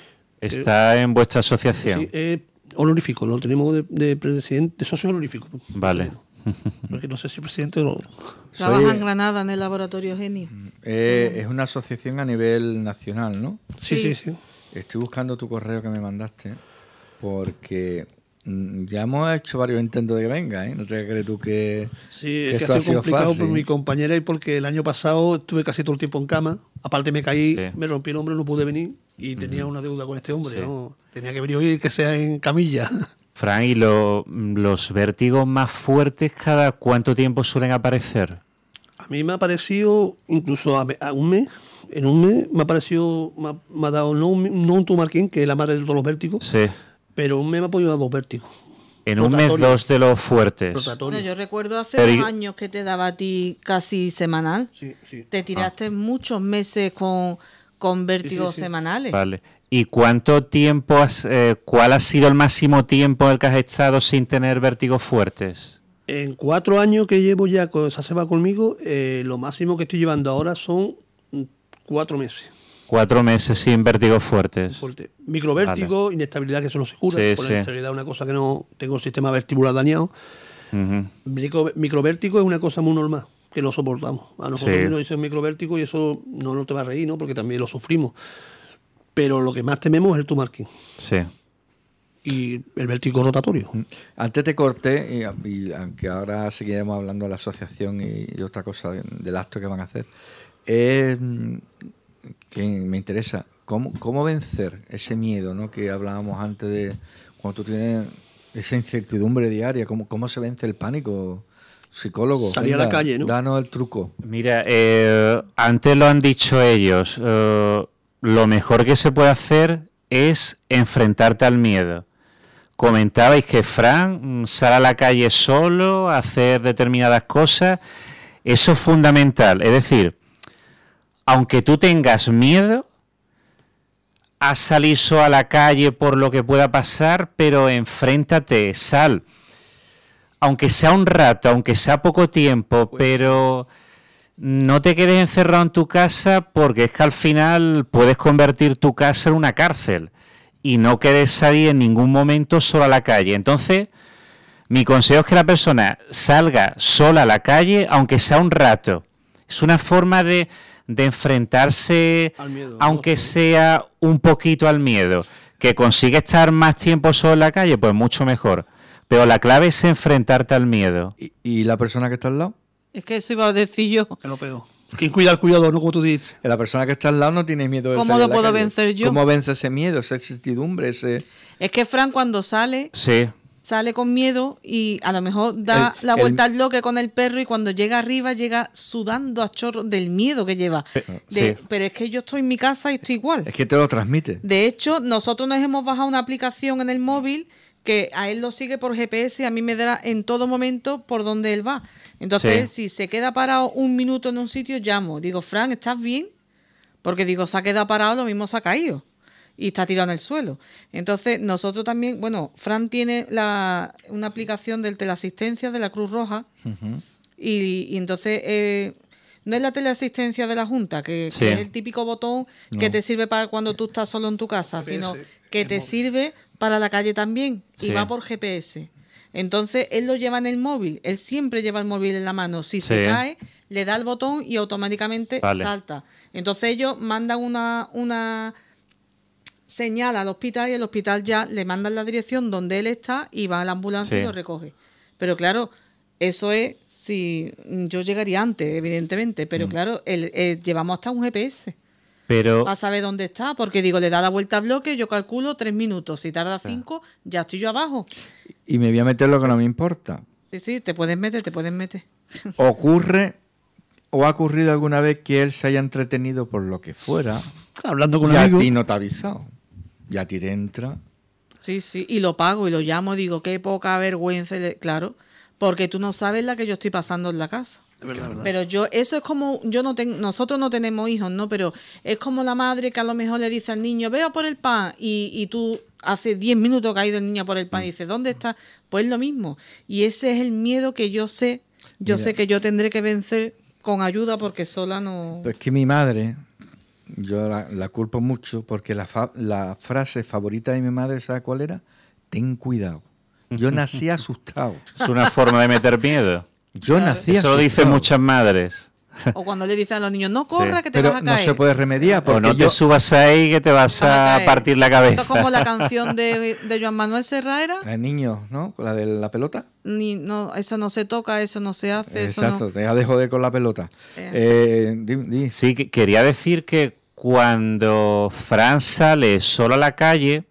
¿Está eh, en vuestra asociación? Sí, eh, honorífico, lo tenemos de, de presidente, de socio honorífico. Vale. Porque no sé si presidente o no. Trabaja Soy, en Granada en el laboratorio Genio. Eh, sí. Es una asociación a nivel nacional, ¿no? Sí, sí, sí, sí. Estoy buscando tu correo que me mandaste porque ya hemos hecho varios intentos de que venga, ¿eh? No te crees tú que... Sí, que es que ha sido complicado fácil. Por mi compañera y porque el año pasado estuve casi todo el tiempo en cama. Aparte me caí, sí. me rompí el hombro, no pude venir y uh-huh. tenía una deuda con este hombre, sí. ¿no? Tenía que venir hoy que sea en camilla. Fran, ¿y lo, los vértigos más fuertes cada cuánto tiempo suelen aparecer? A mí me ha parecido, incluso a, a un mes, en un mes me ha parecido, me ha, me ha dado no un, no un tumarquín, que es la madre de todos los vértigos, sí. pero un mes me ha podido dar dos vértigos. En un mes dos de los fuertes. Bueno, yo recuerdo hace pero dos años que te daba a ti casi semanal. Sí, sí. Te tiraste ah. muchos meses con, con vértigos sí, sí, sí. semanales. Vale. ¿Y cuánto tiempo, has, eh, cuál ha sido el máximo tiempo en el que has estado sin tener vértigos fuertes? En cuatro años que llevo ya con esa ceba conmigo, eh, lo máximo que estoy llevando ahora son cuatro meses. Cuatro meses sin vértigos fuertes. Fuerte. Microvértigo, vale. Inestabilidad, que eso no se cura. Sí, por sí. la inestabilidad es una cosa que no tengo el sistema vestibular dañado. Uh-huh. Micro, microvértigo es una cosa muy normal, que lo soportamos. A nosotros sí. nos dicen microvértigo y eso no, no te va a reír, ¿no? Porque también lo sufrimos. Pero lo que más tememos es el tumarquín. Sí. Y el vértigo rotatorio. Antes te corté, y, y aunque ahora seguiremos hablando de la asociación y, y otra cosa del acto que van a hacer, es que me interesa, ¿cómo, cómo vencer ese miedo, ¿no? Que hablábamos antes de cuando tú tienes esa incertidumbre diaria, ¿cómo, cómo se vence el pánico? Psicólogo, salir venga, a la calle, ¿no? Danos el truco. Mira, eh, antes lo han dicho ellos, eh, lo mejor que se puede hacer es enfrentarte al miedo. Comentabais que Fran sale a la calle solo a hacer determinadas cosas. Eso es fundamental. Es decir, aunque tú tengas miedo, haz salir solo a la calle por lo que pueda pasar, pero enfréntate, sal. Aunque sea un rato, aunque sea poco tiempo, pero no te quedes encerrado en tu casa porque es que al final puedes convertir tu casa en una cárcel. y no querer salir en ningún momento sola a la calle. Entonces, mi consejo es que la persona salga sola a la calle, aunque sea un rato. Es una forma de, de enfrentarse, al miedo, aunque ¿no? sea un poquito al miedo. Que consigue estar más tiempo solo en la calle, pues mucho mejor. Pero la clave es enfrentarte al miedo. ¿Y, y la persona que está al lado? Es que eso iba a decir yo. Es lo peor. ¿Quién cuida el cuidado, no? Como tú dices. La persona que está al lado no tiene miedo de ¿Cómo salir lo a la puedo calle. vencer yo? ¿Cómo vence ese miedo, esa incertidumbre, ese... Es que Fran cuando sale, Sí. sale con miedo y a lo mejor da El- la vuelta el- al bloque con el perro y cuando llega arriba llega sudando a chorro del miedo que lleva. De- sí. Pero es que yo estoy en mi casa y estoy igual. Es que te lo transmite. De hecho, nosotros nos hemos bajado una aplicación en el móvil que a él lo sigue por G P S y a mí me dará en todo momento por donde él va. Entonces, Sí. él, si se queda parado un minuto en un sitio, llamo. Digo, Fran, ¿estás bien? Porque digo, se ha quedado parado, lo mismo se ha caído. Y está tirado en el suelo. Entonces, nosotros también, bueno, Fran tiene la, una aplicación del teleasistencia de la Cruz Roja. y, y entonces, eh, no es la teleasistencia de la Junta, que, Sí. que es el típico botón que No. te sirve para cuando tú estás solo en tu casa, sino G P S, que el te móvil. sirve para la calle también. Sí. Y va por G P S. Entonces, él lo lleva en el móvil. Él siempre lleva el móvil en la mano. Si se Sí. cae, le da el botón y automáticamente Vale. salta. Entonces, ellos mandan una... una señal al hospital y el hospital ya le mandan la dirección donde él está y va a la ambulancia Sí. y lo recoge. Pero claro, eso es si yo llegaría antes, evidentemente, pero Mm. claro, el, el- llevamos hasta un G P S Pero para saber dónde está, porque digo, le da la vuelta al bloque, yo calculo tres minutos, si tarda cinco, ya estoy yo abajo. Y me voy a meter lo que no me importa. Sí, sí, te puedes meter, te puedes meter. Ocurre o ha ocurrido alguna vez que él se haya entretenido por lo que fuera Hablando con y un a amigo. ti no te ha avisado. Y a ti te entra. Sí, sí, y lo pago y lo llamo, digo, qué poca vergüenza, y le- claro, porque tú no sabes la que yo estoy pasando en la casa. Es verdad, es verdad. Pero yo, eso es como, yo no tengo, nosotros no tenemos hijos, ¿no? Pero es como la madre que a lo mejor le dice al niño, veo por el pan, y, y tú hace diez minutos que ha ido el niño por el pan y dices, ¿dónde está? Pues es lo mismo. Y ese es el miedo que yo sé, yo Mira. sé que yo tendré que vencer con ayuda porque sola no... Pues que mi madre, yo la, la culpo mucho porque la, fa- la frase favorita de mi madre, ¿sabe cuál era? Ten cuidado. Yo nací asustado. es una forma de meter miedo. Yo Claro. nací Eso lo asustado. dicen muchas madres. O cuando le dicen a los niños, no corra Sí. que te Pero vas a no caer. se puede remediar O porque no te yo... subas ahí que te vas Vas a a caer. partir la Esto cabeza. es como la canción de, de Joan Manuel Serra era, Eh, niño, ¿no? Con la de la pelota. ni, no, eso no se toca, eso no se hace, eso Exacto, no... deja de joder con la pelota. Eh. Eh, di- di. Sí, que quería decir que cuando Fran sale solo a la calle,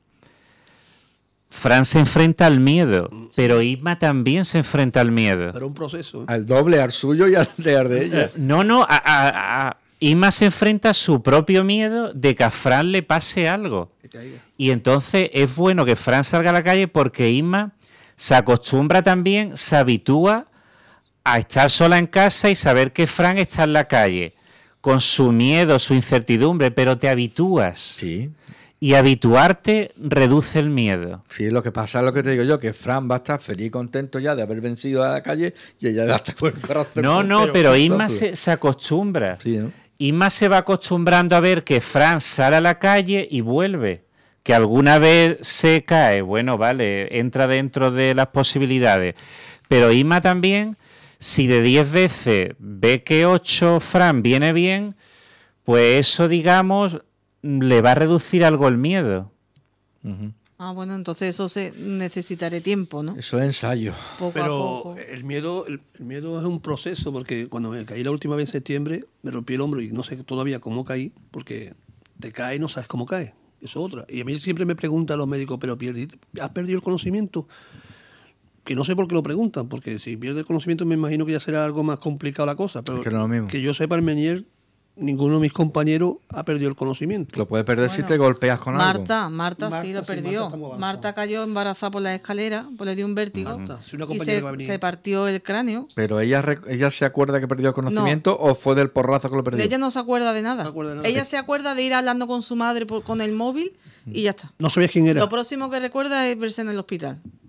Fran se enfrenta al miedo, pero Isma también se enfrenta al miedo. Pero un proceso. ¿eh? Al doble, al suyo y al de, al de ella. No, no, a, a- a- Isma se enfrenta a su propio miedo de que a Fran le pase algo. Que caiga. Y entonces es bueno que Fran salga a la calle porque Isma se acostumbra también, se habitúa a estar sola en casa y saber que Fran está en la calle, con su miedo, su incertidumbre, pero te habitúas. Sí, Y habituarte reduce el miedo. sí, lo que pasa es lo que te digo yo, que Fran va a estar feliz y contento ya de haber vencido a la calle y ella ya está con el corazón. No, no, pero- pero Isma se, se acostumbra. Sí, ¿no? Isma se va acostumbrando a ver que Fran sale a la calle y vuelve. Que alguna vez se cae, bueno, vale, entra dentro de las posibilidades. Pero Isma también, si de diez veces ve que ocho Fran viene bien, pues eso, digamos, le va a reducir algo el miedo. Ujú. Ah, bueno, entonces eso se necesitaré tiempo, ¿no? Eso es ensayo. Poco a Pero poco. el miedo, el, el miedo es un proceso, porque cuando me caí la última vez en septiembre, me rompí el hombro y no sé todavía cómo caí, porque te cae y no sabes cómo cae. Eso es otra. Y a mí siempre me preguntan los médicos, ¿pero pierdí, has perdido el conocimiento? Que no sé por qué lo preguntan, porque si pierde el conocimiento me imagino que ya será algo más complicado la cosa. Pero Es que no es lo mismo. que yo sepa, el Menier, ninguno de mis compañeros ha perdido el conocimiento. Lo puedes perder si Bueno, te golpeas con algo. Marta, Marta, Marta, sí lo sí, perdió. Marta está muy avanzada. Marta cayó embarazada por la escalera, pues le dio un vértigo Marta, sí, una y compañera se, que va a venir. se partió el cráneo. Pero ella, rec- ella se acuerda que perdió el conocimiento o fue del porrazo que lo perdió. Ella no se acuerda de nada. No se acuerda de nada. Ella se acuerda de ir hablando con su madre por- con el móvil y ya está. No sabías quién era. Lo próximo que recuerda es verse en el hospital.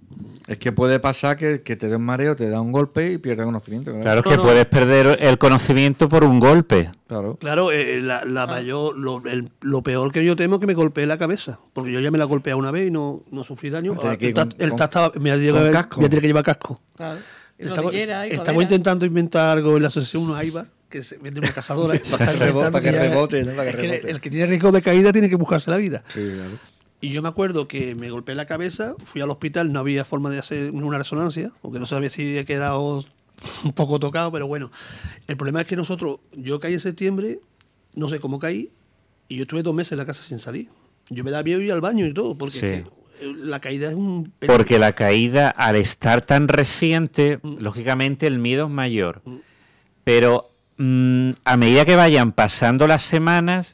Es que puede pasar que, que te dé un mareo, te da un golpe y pierdes conocimiento. Claro, claro es no, que no. puedes perder el conocimiento por un golpe. Claro. Claro, eh, la, la mayor, lo, el- lo peor que yo temo es que me golpee la cabeza, porque yo ya me la golpeé una vez y no, no sufrí daño. Tiene que ir El ta- con- el con- ta estaba, me voy a con llevar- casco. voy a tener que llevar casco. Claro. Y Estamos, rodillera y estamos colera. intentando inventar algo en la asociación Aibar, que se vende una cazadora. Para que rebote, para que ya- rebote, ¿no? Para que es que rebote. el que tiene riesgo de caída tiene que buscarse la vida. Sí, claro. Y yo me acuerdo que me golpeé la cabeza, fui al hospital, no había forma de hacer una resonancia, porque no sabía si he quedado un poco tocado, pero bueno. El problema es que nosotros, yo caí en septiembre, no sé cómo caí, y yo estuve dos meses en la casa sin salir. Yo me da miedo ir al baño y todo, porque Sí. es que la caída es un peligro. Porque la caída, al estar tan reciente, lógicamente el miedo es mayor. Pero mm, a medida que vayan pasando las semanas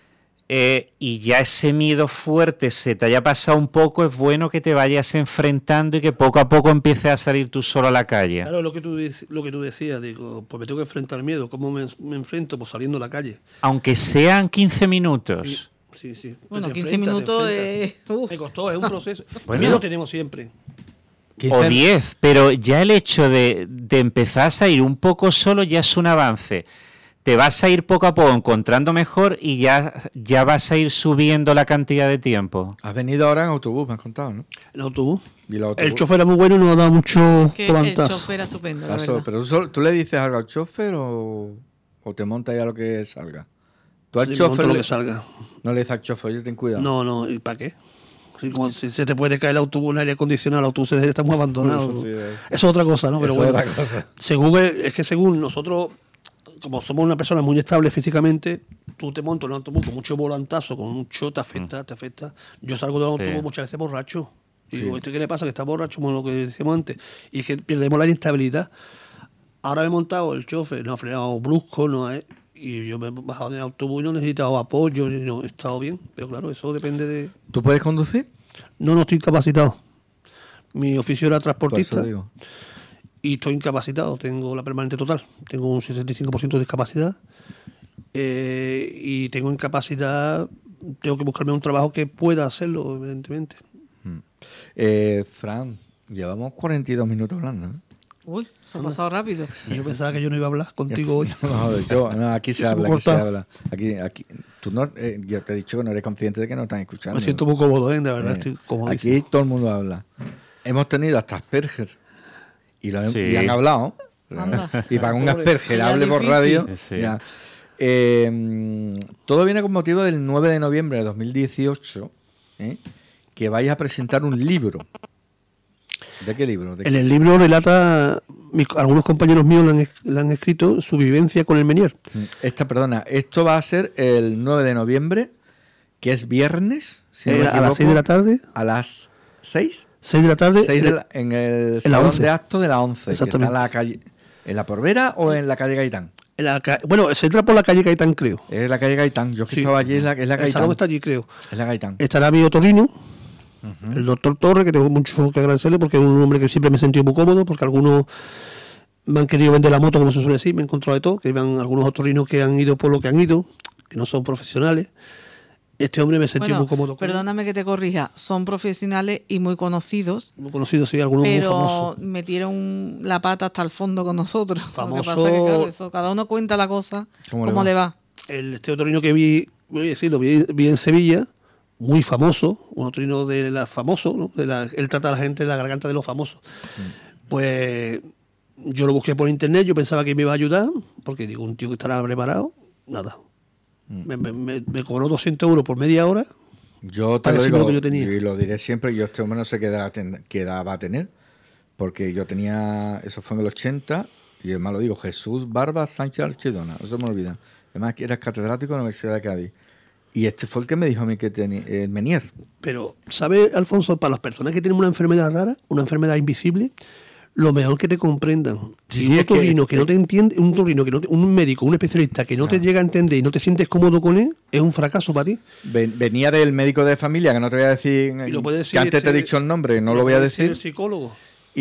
eh, y ya ese miedo fuerte se te haya pasado un poco, es bueno que te vayas enfrentando y que poco a poco empieces a salir tú solo a la calle. Claro, lo que tú, dec- lo que tú decías, digo, pues me tengo que enfrentar al miedo. ¿Cómo me, me enfrento? Pues saliendo a la calle. Aunque sean quince minutos. Sí, sí. sí. Bueno, Te quince enfrentas, te minutos enfrentas. es... uf. Me costó, es un proceso. Bueno. Miedo tenemos siempre. O diez, pero ya el hecho de, de empezar a ir un poco solo ya es un avance. Te vas a ir poco a poco encontrando mejor y ya, ya vas a ir subiendo la cantidad de tiempo. Has venido ahora en autobús, me has contado, ¿no? El autobús. Y el autobús. El chofer era muy bueno y nos ha dado mucho Que el volantazo. chofer era estupendo, la Paso, verdad. pero tú, solo- ¿tú le dices algo al chofer o, o te montas ya lo que salga? Tú al Sí, me chofer monto lo le- que salga. no le dices al chofer, oye, ten cuidado. No, no, ¿y para qué? Si, como si se te puede caer el autobús en aire acondicionado, el autobús está muy abandonado. Eso sí, eh. Eso es otra cosa, ¿no? Pero Eso es bueno, otra cosa. según el- es que según nosotros, como somos una persona muy estable físicamente, tú te montas en un autobús con mucho volantazo, con mucho, te afecta, te afecta. Yo salgo del autobús Sí. muchas veces borracho. Y digo, Sí. ¿esto qué le pasa? Que está borracho, como lo que decíamos antes. Y es que perdemos la inestabilidad. Ahora me he montado el chofer, no ha frenado brusco, no es. Y yo me he bajado del autobús y no he necesitado apoyo, y no he estado bien. Pero claro, eso depende de. ¿Tú puedes conducir? No, no estoy incapacitado. Mi oficio era Por eso transportista digo. y estoy incapacitado. Tengo la permanente total. Tengo un setenta y cinco por ciento de discapacidad. Eh, y tengo incapacidad. Tengo que buscarme un trabajo que pueda hacerlo, evidentemente. Eh, Fran, llevamos cuarenta y dos minutos hablando, ¿eh? Uy, se ha pasado rápido. Y yo pensaba que yo no iba a hablar contigo hoy. No, joder, yo- no, aquí se Eso habla, me aquí se corta. habla. Aquí, aquí, tú no, eh, yo te he dicho que no eres consciente de que no están escuchando. Me siento muy cómodo, ¿eh? De verdad, Eh, estoy cómodo. aquí todo el mundo habla. Hemos tenido hasta Asperger y, lo, Sí. y han hablado. Anda. Y para que un Pobre. Asperger Ya hable por difícil. radio. Sí. ya. Eh, mm, todo viene con motivo del nueve de noviembre de dos mil dieciocho, ¿eh? que vais a presentar un libro. ¿De qué libro? ¿De En qué? el libro relata, mis- algunos compañeros míos le han, es- le han escrito su vivencia con el Menier. Esta, perdona, esto va a ser el nueve de noviembre, que es viernes, si no me Era a las seis de la equivoco, tarde. a las seis. seis de la tarde. Seis de en- la- en el la salón once. de actos de la once, que está en Exactamente. la calle, en la Porvera o en la calle Gaitán. en la ca- bueno, se entra por la calle Gaitán, creo. Es la calle Gaitán. Yo que Sí. estaba allí, es la, es la El Gaitán. salón está allí, creo. Es la Gaitán. Estará mi otorrino, el doctor Torres, que tengo mucho que agradecerle porque es un hombre que siempre me he sentido muy cómodo, porque algunos me han querido vender la moto, como se suele decir, me he encontrado de todo, que iban algunos otorrinos que han ido por lo que han ido, que no son profesionales. Este hombre me he sentido Bueno, muy cómodo con él. perdóname que te corrija, son profesionales y muy conocidos, Muy conocido, sí, algunos muy pero famosos. metieron la pata hasta el fondo con nosotros. Lo que Famoso- pasa es que, claro, eso, cada uno cuenta la cosa, ¿Cómo cómo, le le va. El, este otorrino que vi, voy a decirlo, vi, vi en Sevilla, muy famoso, un otorrino de la famoso, ¿no? De la, él trata a la gente de la garganta de los famosos. Pues yo lo busqué por internet, yo pensaba que me iba a ayudar, porque digo, un tío que estará preparado, nada. Me, me- me- me cobró doscientos euros por media hora. Yo te para lo decirme digo lo que yo tenía. y lo diré siempre. Yo este hombre no sé qué edad, ten- qué edad va a tener, porque yo tenía, eso fue en el ochenta, y además lo digo, Jesús Barba Sánchez Archidona, eso me olvida. Además que era catedrático de la Universidad de Cádiz. Y este fue el que me dijo a mí que tenía el Menier. Pero, ¿sabes, Alfonso? Para las personas que tienen una enfermedad rara, una enfermedad invisible, lo mejor que te comprendan. Sí, Y un es que- otorrino que, no te entiende, un otorrino que no te- un médico, un especialista que no te llega a entender y no te sientes cómodo con él, es un fracaso para ti. Ven- venía del médico de familia, que no te voy a decir, Y lo puede decir que antes te he este- dicho el nombre, no lo, Lo voy a puede decir. el psicólogo.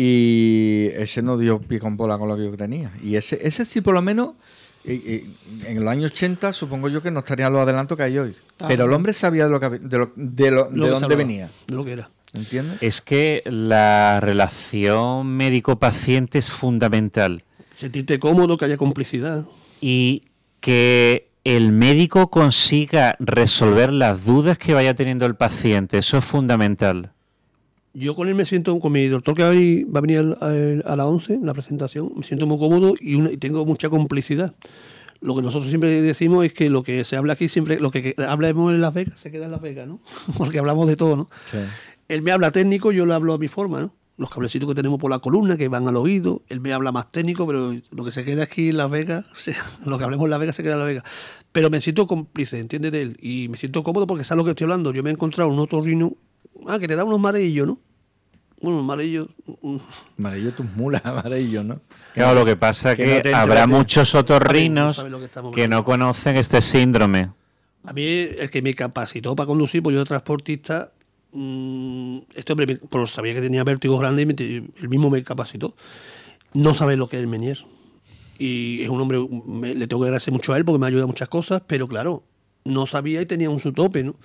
Y ese no dio pie con bola con lo que yo tenía. Y ese, ese sí, por lo menos, eh, eh, en los años ochenta, supongo yo que no estaría a los adelantos que hay hoy. Claro. Pero el hombre sabía de lo que, hab- de lo, de lo- de Lo que se dónde hablaba, venía. de lo que era. ¿entiendes? Es que la relación médico-paciente es fundamental. Sentirte cómodo, que haya complicidad. Y que el médico consiga resolver las dudas que vaya teniendo el paciente, eso es fundamental. Yo con él me siento, con mi doctor que va a venir, va a, venir a, a las once, en la presentación, me siento muy cómodo y, una, y tengo mucha complicidad. Lo que nosotros siempre decimos es que lo que se habla aquí, siempre lo que, que hablamos en Las Vegas, se queda en Las Vegas, ¿no? Porque hablamos de todo, ¿no? Sí. Él me habla técnico, yo le hablo a mi forma, ¿no? Los cablecitos que tenemos por la columna, que van al oído, él me habla más técnico, pero lo que se queda aquí en Las Vegas, se, lo que hablemos en Las Vegas se queda en Las Vegas. Pero me siento cómplice, ¿entiendes? De él. Y me siento cómodo porque sabe lo que estoy hablando. Yo me he encontrado un otorrino, ah, que te da unos mareillos, ¿no? Bueno, amarillo. Amarillo tus mulas, amarillo, ¿no? Claro, lo que pasa es que, que no habrá entrete. muchos otorrinos No que, que no conocen este síndrome. A mí, el que me capacitó para conducir, pues yo de transportista, mmm, este hombre, me, pues sabía que tenía vértigos grandes y me, él mismo me capacitó. No sabe lo que es el Menier. Y es un hombre, me, le tengo que agradecer mucho a él porque me ha ayudado a muchas cosas, pero claro, no sabía y tenía un su tope, ¿no?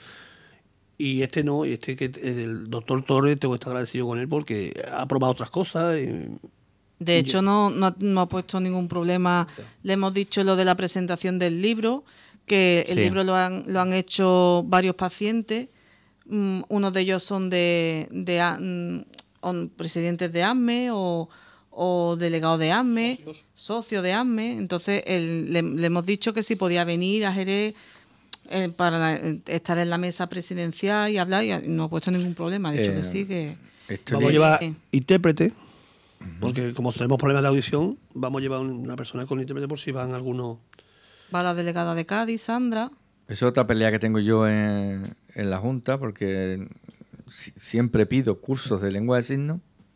Y este no, y este que el doctor Torres, tengo que estar agradecido con él porque ha probado otras cosas. Y, de hecho, yo, no, no, no ha puesto ningún problema. Le hemos dicho lo de la presentación del libro, que el sí. libro lo han, lo han hecho varios pacientes. Um, unos de ellos son de, de um, presidentes de A M E o, o delegados de A M E, socios, socios de A M E. Entonces, el, le, le hemos dicho que si podía venir a Jerez Eh, para estar en la mesa presidencial y hablar, y no ha puesto ningún problema, ha dicho eh, que sí, que... Vamos a llevar sí. intérprete, porque como tenemos problemas de audición, vamos a llevar una persona con intérprete por si van algunos... Va la delegada de Cádiz, Sandra. Esa es otra pelea que tengo yo en, en la Junta, porque siempre pido cursos de lengua de signos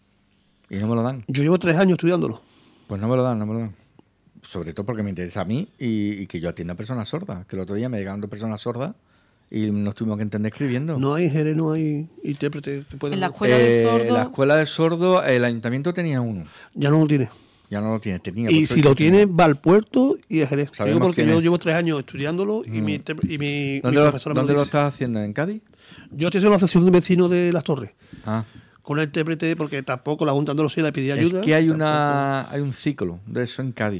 y no me lo dan. Yo llevo tres años estudiándolo. Pues no me lo dan, no me lo dan. Sobre todo porque me interesa a mí y, y que yo atienda a personas sordas. Que el otro día me llegaron dos personas sordas y nos tuvimos que entender escribiendo. No hay Jerez, no hay intérprete que pueda... En la escuela eh, de sordos... En la escuela de sordos, el ayuntamiento tenía uno. Ya no lo tiene. Ya no lo tiene, tenía. Y si lo tiene, va al puerto y a Jerez. Digo porque yo es. llevo tres años estudiándolo y mm. mi, y mi, ¿Dónde, mi lo, profesora ¿dónde me lo, lo estás haciendo? ¿En Cádiz? Yo estoy haciendo la asociación de vecinos de Las Torres. Ah. Con el intérprete, porque tampoco la Junta de Andalucía le pedía ayuda. Es que hay, una, hay un ciclo de eso en Cádiz.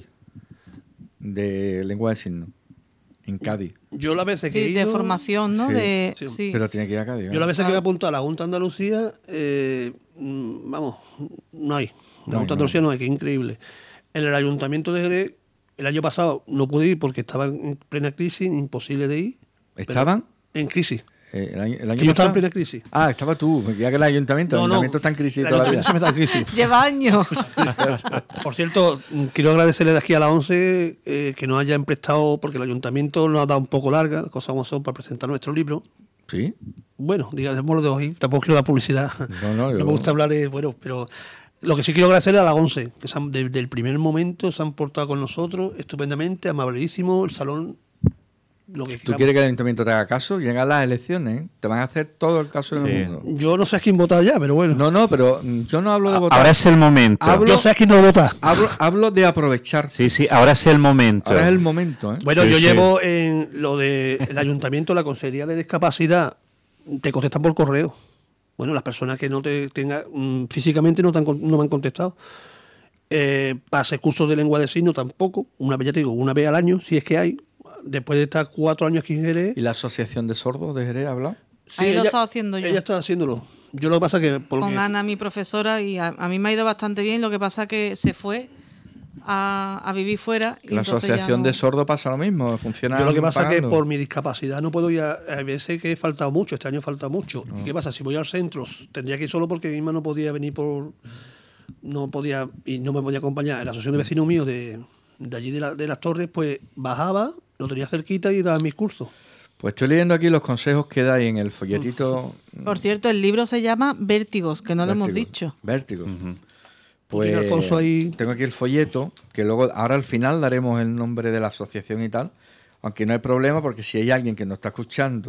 De lengua de signos en Cádiz. Yo la vez que sí, he ido, de formación, ¿no? Sí, de, sí. Sí. Pero tiene que ir a Cádiz. ¿eh? Yo la vez que me he apuntado a la Junta de Andalucía, eh, vamos, no hay. La no Junta de hay, Andalucía no no hay, que es increíble. En el Ayuntamiento de Jerez, el año pasado no pude ir porque estaba en plena crisis, imposible de ir. ¿Estaban? En crisis. Eh, el año, el año yo estaba en plena crisis. Ah, estaba tú, ya que el ayuntamiento, no, el no, ayuntamiento está en crisis el todavía. Está en crisis. Lleva años. Por cierto, quiero agradecerle de aquí a la ONCE eh, que nos hayan prestado, porque el ayuntamiento nos ha dado un poco larga, las cosas como son, para presentar nuestro libro. ¿Sí? Bueno, digámoslo de hoy, tampoco quiero dar publicidad. No, no, yo... no me gusta hablar de, bueno, pero lo que sí quiero agradecerle a la ONCE, que se han, desde el primer momento se han portado con nosotros estupendamente, amabilísimo, el salón... Lo que ¿Tú quieres que el ayuntamiento te haga caso? Llegan las elecciones, ¿eh? Te van a hacer todo el caso sí. del mundo. Yo no sé a quién votar ya, pero bueno. No, no, pero yo no hablo de votar. Ahora es el momento. Hablo, yo sé a quién no vota. Hablo, hablo de aprovechar. Sí, sí, ahora es el momento. Ahora es el momento, ¿eh? Bueno, sí, yo sí. llevo en lo del ayuntamiento, la Consejería de Discapacidad, te contestan por correo. Bueno, las personas que no te tengan, físicamente no, te han, no me han contestado. Eh, pase cursos de lengua de signos tampoco. Una vez, ya te digo, una vez al año, si es que hay. Después de estar cuatro años aquí en Jerez. ¿Y la Asociación de Sordos de Jerez ha hablado? Sí, Ahí ella, lo estaba haciendo yo. Ella está haciéndolo. Yo lo que pasa que... Porque... Con Ana, mi profesora, y a, a mí me ha ido bastante bien. Lo que pasa que se fue a, a vivir fuera. Y la Asociación no... de Sordos pasa lo mismo. Funciona. Yo lo que pasa es que pagando. por mi discapacidad no puedo ir a, a veces que he faltado mucho. Este año he faltado mucho. No. ¿Y qué pasa? Si voy al centro, tendría que ir solo porque mi misma no podía venir por... No podía... Y no me podía acompañar. En la asociación de vecinos míos de, de allí de, la, de Las Torres, pues bajaba... Lo tenía cerquita y daba mis cursos. Pues estoy leyendo aquí los consejos que dais en el folletito. Por cierto, el libro se llama Vértigos, que no Vértigos, lo hemos dicho. Vértigos. Uh-huh. Pues ¿Tiene Alfonso ahí? Tengo aquí el folleto, que luego, ahora al final daremos el nombre de la asociación y tal. Aunque no hay problema, porque si hay alguien que nos está escuchando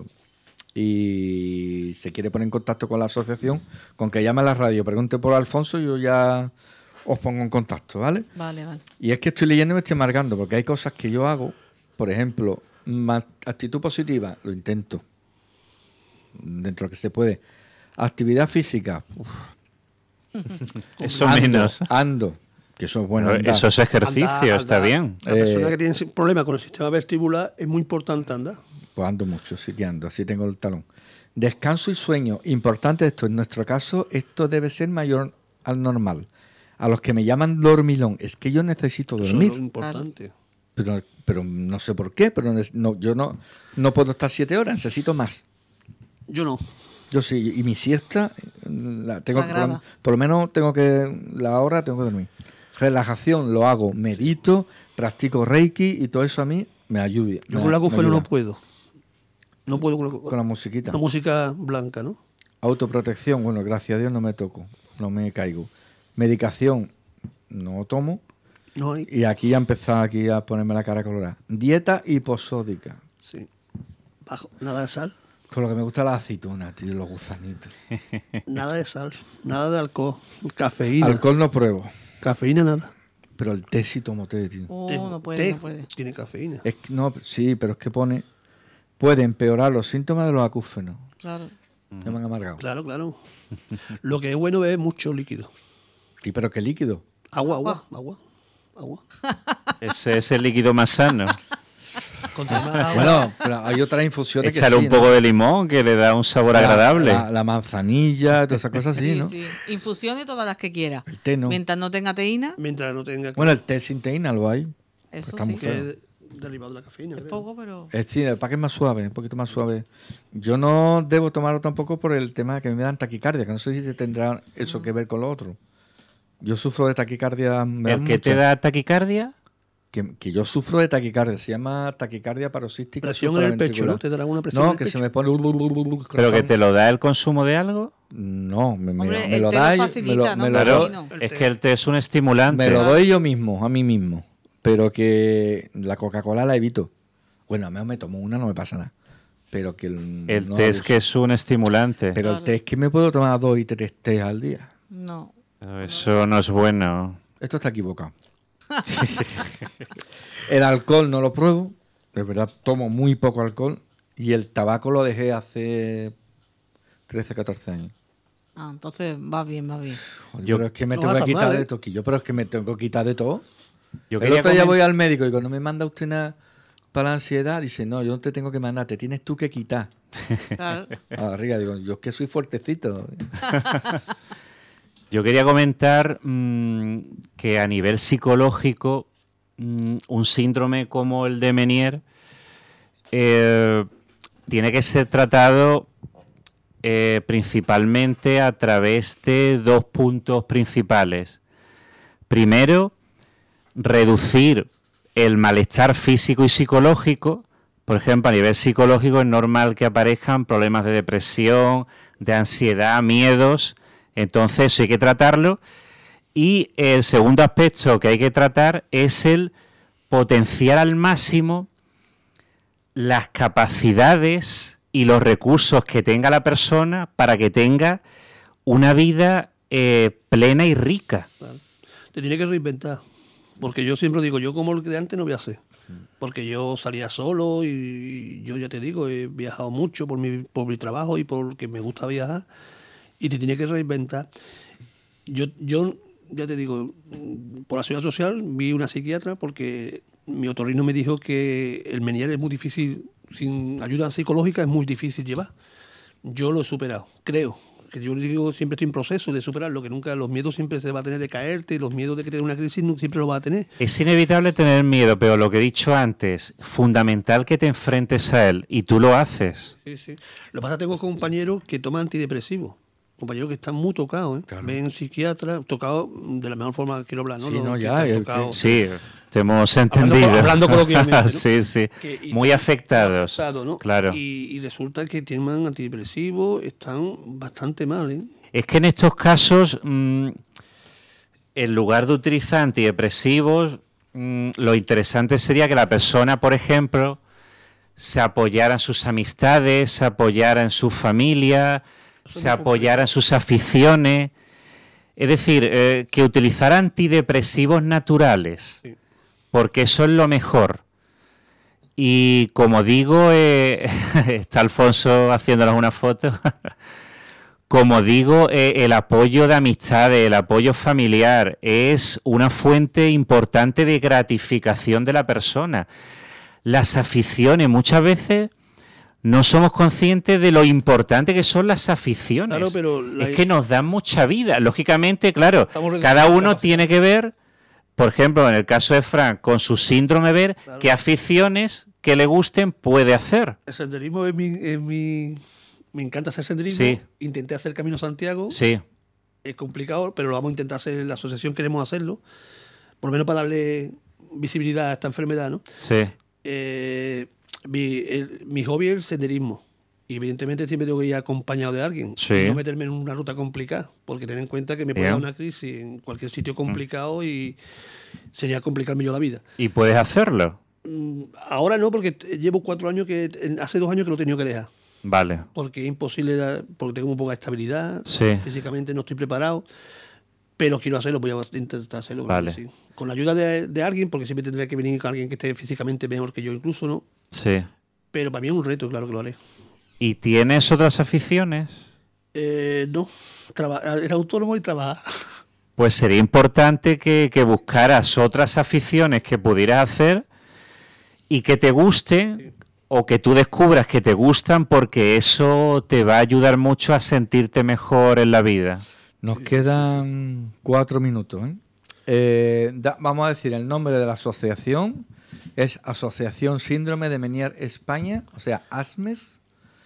y se quiere poner en contacto con la asociación, con que llame a la radio, pregunte por Alfonso, yo ya os pongo en contacto, ¿vale? Vale, vale. Y es que estoy leyendo y me estoy amargando, porque hay cosas que yo hago. Por ejemplo, actitud positiva, lo intento, dentro de lo que se puede. Actividad física. Uf. Eso ando, menos. Ando, que eso es bueno. Andar. Eso es ejercicio, Andar, está andar. bien. La persona Eh, que tiene problemas con el sistema vestibular es muy importante andar. Pues ando mucho, sí que ando, así tengo el talón. Descanso y sueño. Importante esto, en nuestro caso, esto debe ser mayor al normal. A los que me llaman dormilón, es que yo necesito Eso dormir. es lo importante. Pero, pero no sé por qué, pero no, yo no, no puedo estar siete horas, necesito más. Yo no. Yo sí, y mi siesta, la tengo por, Sagrada. por lo menos tengo que, la hora tengo que dormir. Relajación lo hago, medito, practico Reiki y todo eso a mí me ayuda. Yo me- con la me cofero ayuda. no puedo. No puedo con la, Con la musiquita. la música blanca, ¿no? Autoprotección, bueno, gracias a Dios no me toco, no me caigo. Medicación, no tomo. No hay. Y aquí ya empezado aquí a ponerme la cara colorada. Dieta hiposódica. Sí. Bajo. Nada de sal. Con lo que me gusta la aceituna, tío, los gusanitos. Nada de sal. Nada de alcohol. Cafeína. Alcohol no pruebo, Cafeína, nada. pero el té sí tomo té, tío. Oh, Té- no puede, té no puede. Tiene cafeína. Es que, no, sí, pero es que pone... Puede empeorar los síntomas de los acúfenos. Claro. Que me han amargado. Claro, claro. Lo que es bueno es mucho líquido. Sí, pero qué líquido. Agua, agua, agua. Agua. Ese es el líquido más sano. Contra más agua. Bueno, pero hay otras infusiones que Échale sí, un ¿no? poco de limón que le da un sabor La- agradable. La, la manzanilla, todas esas cosas así, Sí, ¿no? sí. Infusiones todas las que quiera. El té no. Mientras no tenga teína, Mientras no tenga Bueno, el té sin teína lo hay. eso está sí. muy que feo. es derivado de la cafeína. Es creo. poco, pero... Es decir, para que es más suave, un poquito más suave. Yo no debo tomarlo tampoco por el tema de que me dan taquicardia, que no sé si tendrá eso que ver con lo otro. Yo sufro de taquicardia. me ¿El dan que te muchas. da taquicardia? Que, que yo sufro de taquicardia, se llama taquicardia paroxística. Presión en el pecho, supraventricular. ¿no? ¿Te dará una presión en No, el que pecho? se me pone. ¿Pero que te lo da el consumo de algo? No, me, me- Hombre, me el lo té lo da y- facilita, me lo, me ¿no? lo Claro, doy- no. El es té. que el té es un estimulante. me lo doy yo mismo, a mí mismo. Pero que la Coca-Cola la evito. Bueno, a mí me tomo una, no me pasa nada. Pero que el, El no té es abuso. que es un estimulante. Pero el Claro. té es que me puedo tomar dos y tres tés al día. No. Pero eso no es bueno. Esto está equivocado. El alcohol no lo pruebo. De verdad, tomo muy poco alcohol. Y el tabaco lo dejé hace trece, catorce años. Ah, entonces va bien, va bien. Joder, Yo- pero es que me No tengo va que tan quitar mal, de ¿eh? toquillo. Pero es que me tengo que quitar de todo. Yo El quería otro día comen- voy al médico y cuando me manda usted nada para la ansiedad, dice, no, yo no te tengo que mandar, te tienes tú que quitar. Claro. Arriba, digo, yo es que soy fuertecito. Yo quería comentar mm, que a nivel psicológico, mm, un síndrome como el de Meniere eh, tiene que ser tratado eh, principalmente a través de dos puntos principales. Primero, reducir el malestar físico y psicológico. Por ejemplo, a nivel psicológico es normal que aparezcan problemas de depresión, de ansiedad, miedos. Entonces eso hay que tratarlo. Y el segundo aspecto que hay que tratar es el potenciar al máximo las capacidades y los recursos que tenga la persona para que tenga una vida eh, plena y rica. Claro. Te tiene que reinventar. Porque yo siempre digo, yo como el de antes no voy a hacer. Porque yo salía solo y yo ya te digo, he viajado mucho por mi, por mi trabajo y porque me gusta viajar. Y te tiene que reinventar. Yo, yo ya te digo, por la seguridad social vi una psiquiatra porque mi otorrino me dijo que el Meniere es muy difícil, sin ayuda psicológica es muy difícil llevar. Yo lo he superado, creo. Que yo digo, siempre estoy en proceso de superarlo, que nunca, los miedos siempre se va a tener de caerte, y los miedos de que tenga una crisis no- siempre lo va a tener. Es inevitable tener miedo, pero lo que he dicho antes, fundamental que te enfrentes a él y tú lo haces. Sí, sí. Lo que pasa es que tengo compañeros que toman antidepresivos, compañeros que están muy tocados, ¿eh? Claro. Ven psiquiatras, tocados de la mejor forma quiero hablar, ¿no? Sí, Los no, que ya, están el tocados. Sí, te hemos Hablando entendido. colo- hablando coloquialmente, ¿no? Sí, sí. Que- y Muy te- afectados. afectado, ¿no? Claro. Y, y resulta que tienen antidepresivos, están bastante mal, ¿eh? Es que en estos casos, mm, en lugar de utilizar antidepresivos, mm, lo interesante sería que la persona, por ejemplo, se apoyara en sus amistades, se apoyara en su familia, Eso se no apoyara en sus aficiones. Es decir, eh, que utilizara antidepresivos naturales, Sí. porque eso es lo mejor. Y como digo, eh, está Alfonso haciéndonos una foto. como digo, eh, el apoyo de amistades, el apoyo familiar, es una fuente importante de gratificación de la persona. Las aficiones, muchas veces no somos conscientes de lo importante que son las aficiones. Claro, pero la... Es que nos dan mucha vida. Lógicamente, claro, cada uno tiene que ver, por ejemplo, en el caso de Fran, con su síndrome, ver claro. qué aficiones que le gusten puede hacer. El senderismo es mi... Es mi... Me encanta hacer senderismo. Sí. Intenté hacer Camino Santiago. Sí. Es complicado, pero lo vamos a intentar hacer en la asociación, queremos hacerlo. Por lo menos para darle visibilidad a esta enfermedad, ¿no? Sí. Eh, mi, el, mi hobby es el senderismo. Y evidentemente siempre tengo que ir acompañado de alguien. Sí. Y no meterme en una ruta complicada. Porque ten en cuenta que me puede dar una crisis en cualquier sitio complicado mm. y sería complicarme yo la vida. ¿Y puedes hacerlo? Ahora no, porque llevo cuatro años que... Hace dos años que lo he tenido que dejar. Vale. Porque es imposible, porque tengo muy poca estabilidad, sí. físicamente no estoy preparado, pero quiero hacerlo, voy a intentar hacerlo. Vale. Sí. Con la ayuda de, de alguien, porque siempre tendré que venir con alguien que esté físicamente mejor que yo incluso, ¿no? Sí. Pero para mí es un reto, claro que lo haré. ¿Y tienes otras aficiones? Eh, no, Traba era autónomo y trabajar. Pues sería importante que, que buscaras otras aficiones que pudieras hacer y que te gusten. Sí. O que tú descubras que te gustan, porque eso te va a ayudar mucho a sentirte mejor en la vida. Nos quedan cuatro minutos. ¿eh? Eh, da, vamos a decir el nombre de la asociación. Es Asociación Síndrome de Menier España, o sea, ASMES.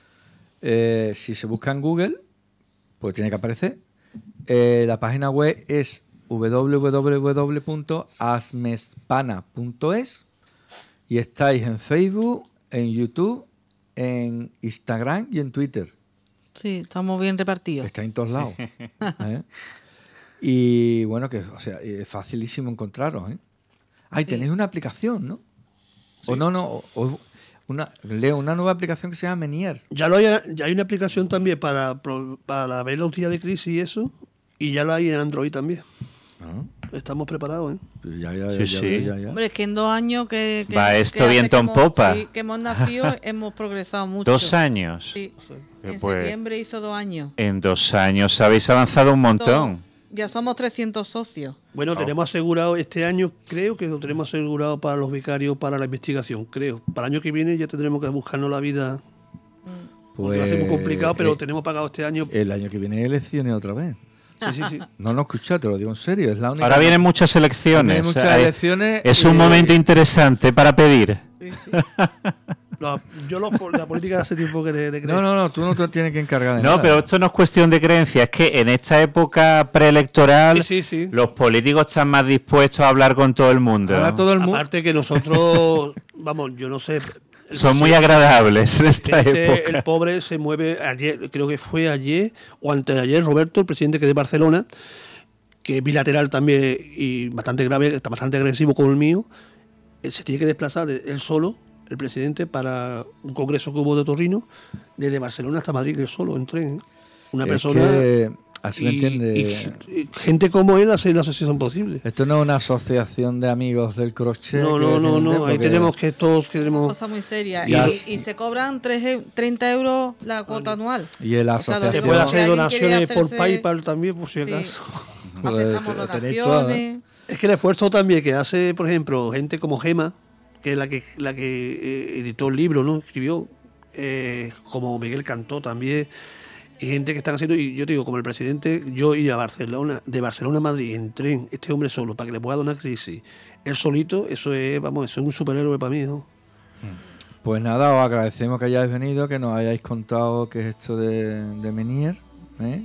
Eh, si se busca en Google, pues tiene que aparecer. Eh, la página web es w w w punto asmespana punto es y estáis en Facebook, en YouTube, en Instagram y en Twitter. Sí, estamos bien repartidos. Está en todos lados. ¿eh? Y bueno, que o sea, es facilísimo encontraros. ¿eh? Ay, sí. Tenéis una aplicación, ¿no? Sí. O no, no, o, o una, Leo, una nueva aplicación que se llama Menier. Ya lo hay, ya hay una aplicación también para, para ver los días de crisis y eso, y ya lo hay en Android también. ¿Ah? Estamos preparados, ¿eh? Ya, ya, sí, ya, sí. Ya, ya. Hombre, es que en dos años que... que Va esto que viento en popa. Sí, que hemos nacido, hemos progresado mucho. ¿Dos años? Sí. sí. En pues, septiembre hizo dos años. En dos años habéis avanzado un montón. Todo. Ya somos trescientos socios. Bueno, oh. tenemos asegurado este año, creo que lo tenemos asegurado para los becarios, para la investigación, creo. Para el año que viene ya tendremos que buscarnos la vida. Mm. Porque pues, va a ser muy complicado, pero eh, tenemos pagado este año. El año que viene elecciones otra vez. Sí, sí, sí. No, no, escucha, te lo digo en serio. Es la única Ahora vienen muchas elecciones. Vienen muchas Hay, elecciones es un y... momento interesante para pedir. Sí, sí. No, yo lo, la política hace tiempo que te, te creo. No, no, no, tú no te tienes que encargar de no, nada. No, pero esto no es cuestión de creencia. Es que en esta época preelectoral sí, sí, sí. los políticos están más dispuestos a hablar con todo el mundo. Ahora todo el mundo. Aparte que nosotros, vamos, yo no sé... Son muy agradables en esta este, época. El pobre se mueve ayer, creo que fue ayer o antes de ayer, Roberto, el presidente que es de Barcelona, que es bilateral también y bastante grave, está bastante agresivo como el mío, él se tiene que desplazar de, él solo, el presidente, para un congreso que hubo de Torrino, desde Barcelona hasta Madrid, él solo, en tren. ¿eh? Una es persona... Que, así y, lo entiende. Y, y gente como él hace la asociación posible. Esto no es una asociación de amigos del crochet. No, no, no, no. Ahí tenemos que todos queremos... Una cosa muy seria. Y, y, y se cobran treinta euros la cuota anual. Y el asociación... O sea, te puede hacer donaciones por PayPal también, por si acaso. Sí. Aceptamos donaciones. Es que el esfuerzo también que hace, por ejemplo, gente como Gema, que es la que la que eh, editó el libro, ¿no? Escribió, eh, como Miguel Cantó también, y gente que están haciendo, y yo te digo, como el presidente, yo ir a Barcelona, de Barcelona a Madrid, en tren, este hombre solo, para que le pueda dar una crisis, él solito, eso es, vamos, eso es un superhéroe para mí, ¿no? Pues nada, os agradecemos que hayáis venido, que nos hayáis contado qué es esto de, de Menier, ¿eh?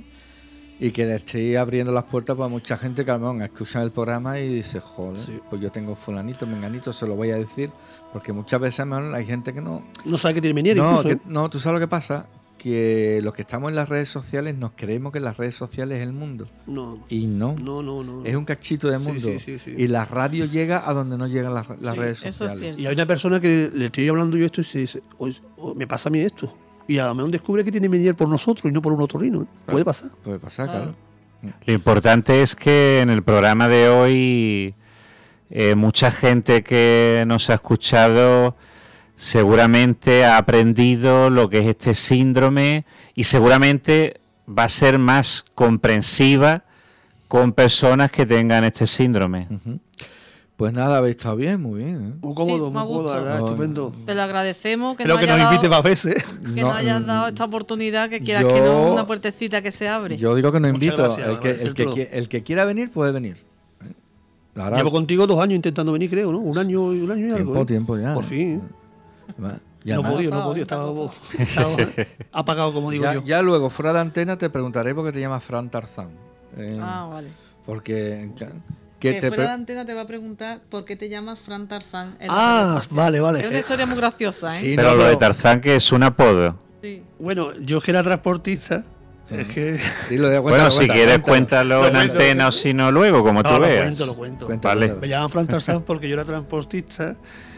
Y que le estéis abriendo las puertas para mucha gente que a lo mejor escucha el programa y dice, joder, sí. pues yo tengo fulanito, menganito, se lo voy a decir, porque muchas veces mejor hay gente que no... No sabe que tiene Menier no, incluso. Que, no, tú sabes lo que pasa, que los que estamos en las redes sociales nos creemos que las redes sociales es el mundo. No. Y no. No, no, no. Es un cachito de mundo. Sí, sí, sí, sí. Y la radio llega a donde no llegan las, las sí, redes eso sociales. Es cierto. Y hay una persona que le estoy hablando yo esto y se dice, o, o, me pasa a mí esto. Y a lo mejor descubre que tiene Menier por nosotros y no por un otorrino. ¿eh? Claro. Puede pasar. Puede pasar, claro. claro. Lo importante es que en el programa de hoy eh, mucha gente que nos ha escuchado seguramente ha aprendido lo que es este síndrome y seguramente va a ser más comprensiva con personas que tengan este síndrome. Uh-huh. Pues nada, habéis estado bien, muy bien. ¿eh? Muy cómodo, Sí, muy cómodo, la verdad, No, estupendo. Te lo agradecemos que Espero nos que haya nos dado, invite más veces. que No, nos hayas mm, dado esta oportunidad, que quieras yo- que no, una puertecita que se abre. Yo digo que no Muchas invito. gracias, el, que, el, que, agradecértelo. qui- el que quiera venir, puede venir. ¿eh? Ahora, Llevo contigo dos años intentando venir, creo, ¿no? Un año y un año y algo. tiempo, ¿eh? tiempo ya. Por fin. Va, ya No más. podía, no podía, estaba, estaba apagado, como digo Ya, yo. ya luego, fuera de antena, te preguntaré por qué te llamas Fran Tarzán. Eh, Ah, vale. Porque... Que Que te fuera de pre- antena te va a preguntar por qué te llamas Fran Tarzán. en la Ah, conversación. vale, vale. Es una historia muy graciosa, ¿eh? Sí, Pero no, lo de pero- Tarzán, que es un apodo. Sí. Bueno, yo que era transportista, es que... Dilo, ya, Bueno, cuéntalo, si cuéntalo, quieres, cuéntalo. cuéntalo Lo en cuento. antena o si no luego, como tú No, lo veas. cuento, lo cuento. Cuéntalo, Vale. cuéntalo. Me llaman Fran Tarzán porque yo era transportista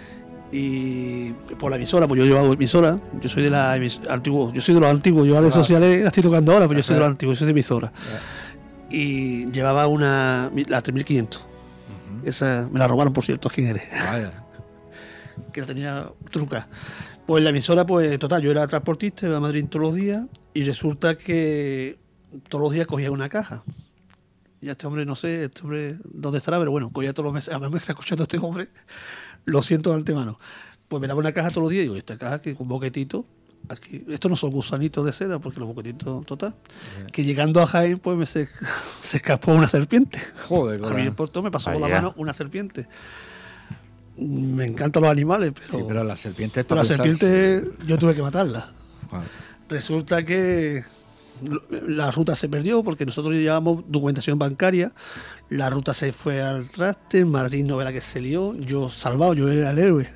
y por la emisora, pues yo llevaba emisora, yo soy de la emis- antiguo, yo soy de los antiguos, yo a redes Ah. sociales las estoy tocando ahora, pero yo soy de los Ajá. antiguos, yo soy de emisora. Y llevaba una, la tres mil quinientos. Esa me la robaron, por cierto, ¿quién eres? Vaya. Que la tenía truca. Pues la emisora, pues total, yo era transportista, iba a Madrid todos los días y resulta que todos los días cogía una caja. Y este hombre, no sé, este hombre dónde estará, pero bueno, cogía todos los meses. Además me está escuchando este hombre, lo siento de antemano. Pues me daba una caja todos los días y digo, esta caja que con boquetito, aquí, estos no son gusanitos de seda, porque los boquetitos, total. Que llegando a Jaén, pues me se, se escapó una serpiente. Joder, Al cola. el puerto me pasó por la Vaya. mano una serpiente. Me encantan los animales, pero, Sí, pero la serpiente es pero para la pensarse. serpiente yo tuve que matarla. Joder. Resulta que la ruta se perdió porque nosotros llevábamos documentación bancaria, la ruta se fue al traste, en Madrid no verá que se lió, yo salvado, yo era el héroe.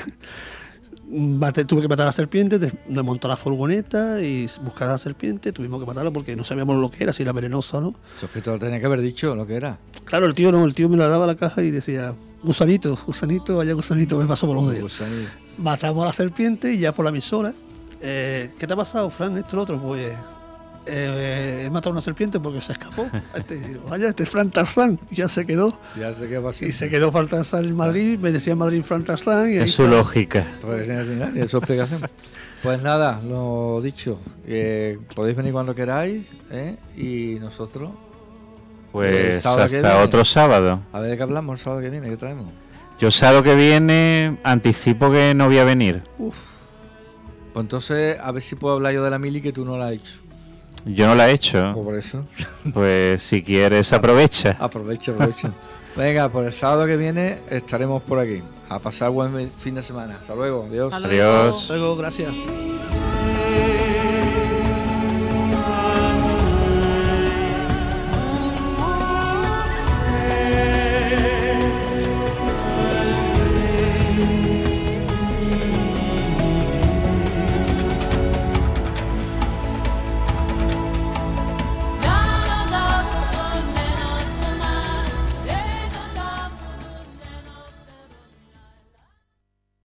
Bate- tuve que matar a la serpiente, des- nos montó la furgoneta y buscar a la serpiente, tuvimos que matarla porque no sabíamos lo que era, si era venenosa o no. Eso es que te lo tenía que haber dicho lo que era. Claro, el tío no, el tío me la daba a la caja y decía, gusanito, gusanito, vaya gusanito, me pasó por los dedos. Gusanillo. Matamos a la serpiente y ya por la emisora. Eh, ¿Qué te ha pasado, Fran? Esto, lo otro, pues. Eh, he matado a una serpiente porque se escapó. Este, vaya, este es Fran Tarzán. Y ya se quedó. Ya sé qué pasa. Y se quedó Fran Tarzán en Madrid. Me decía Madrid Fran Tarzán. Y ahí Es su está. lógica. Pues, y eso explicación. Pues nada, lo dicho. eh, podéis venir cuando queráis. ¿eh? Y nosotros. El Pues sábado que hasta viene. otro sábado. A ver de qué hablamos el sábado que viene. ¿Qué traemos? Yo sábado que viene anticipo que no voy a venir. Pues entonces, a ver si puedo hablar yo de la mili que tú no la has hecho. Yo no la he Pues hecho. por eso. Pues si quieres aprovecha. Aprovecho, aprovecho. Venga, por el sábado que viene estaremos por aquí. A pasar buen fin de semana. Hasta luego. Adiós. Hasta luego. Adiós. Luego, gracias.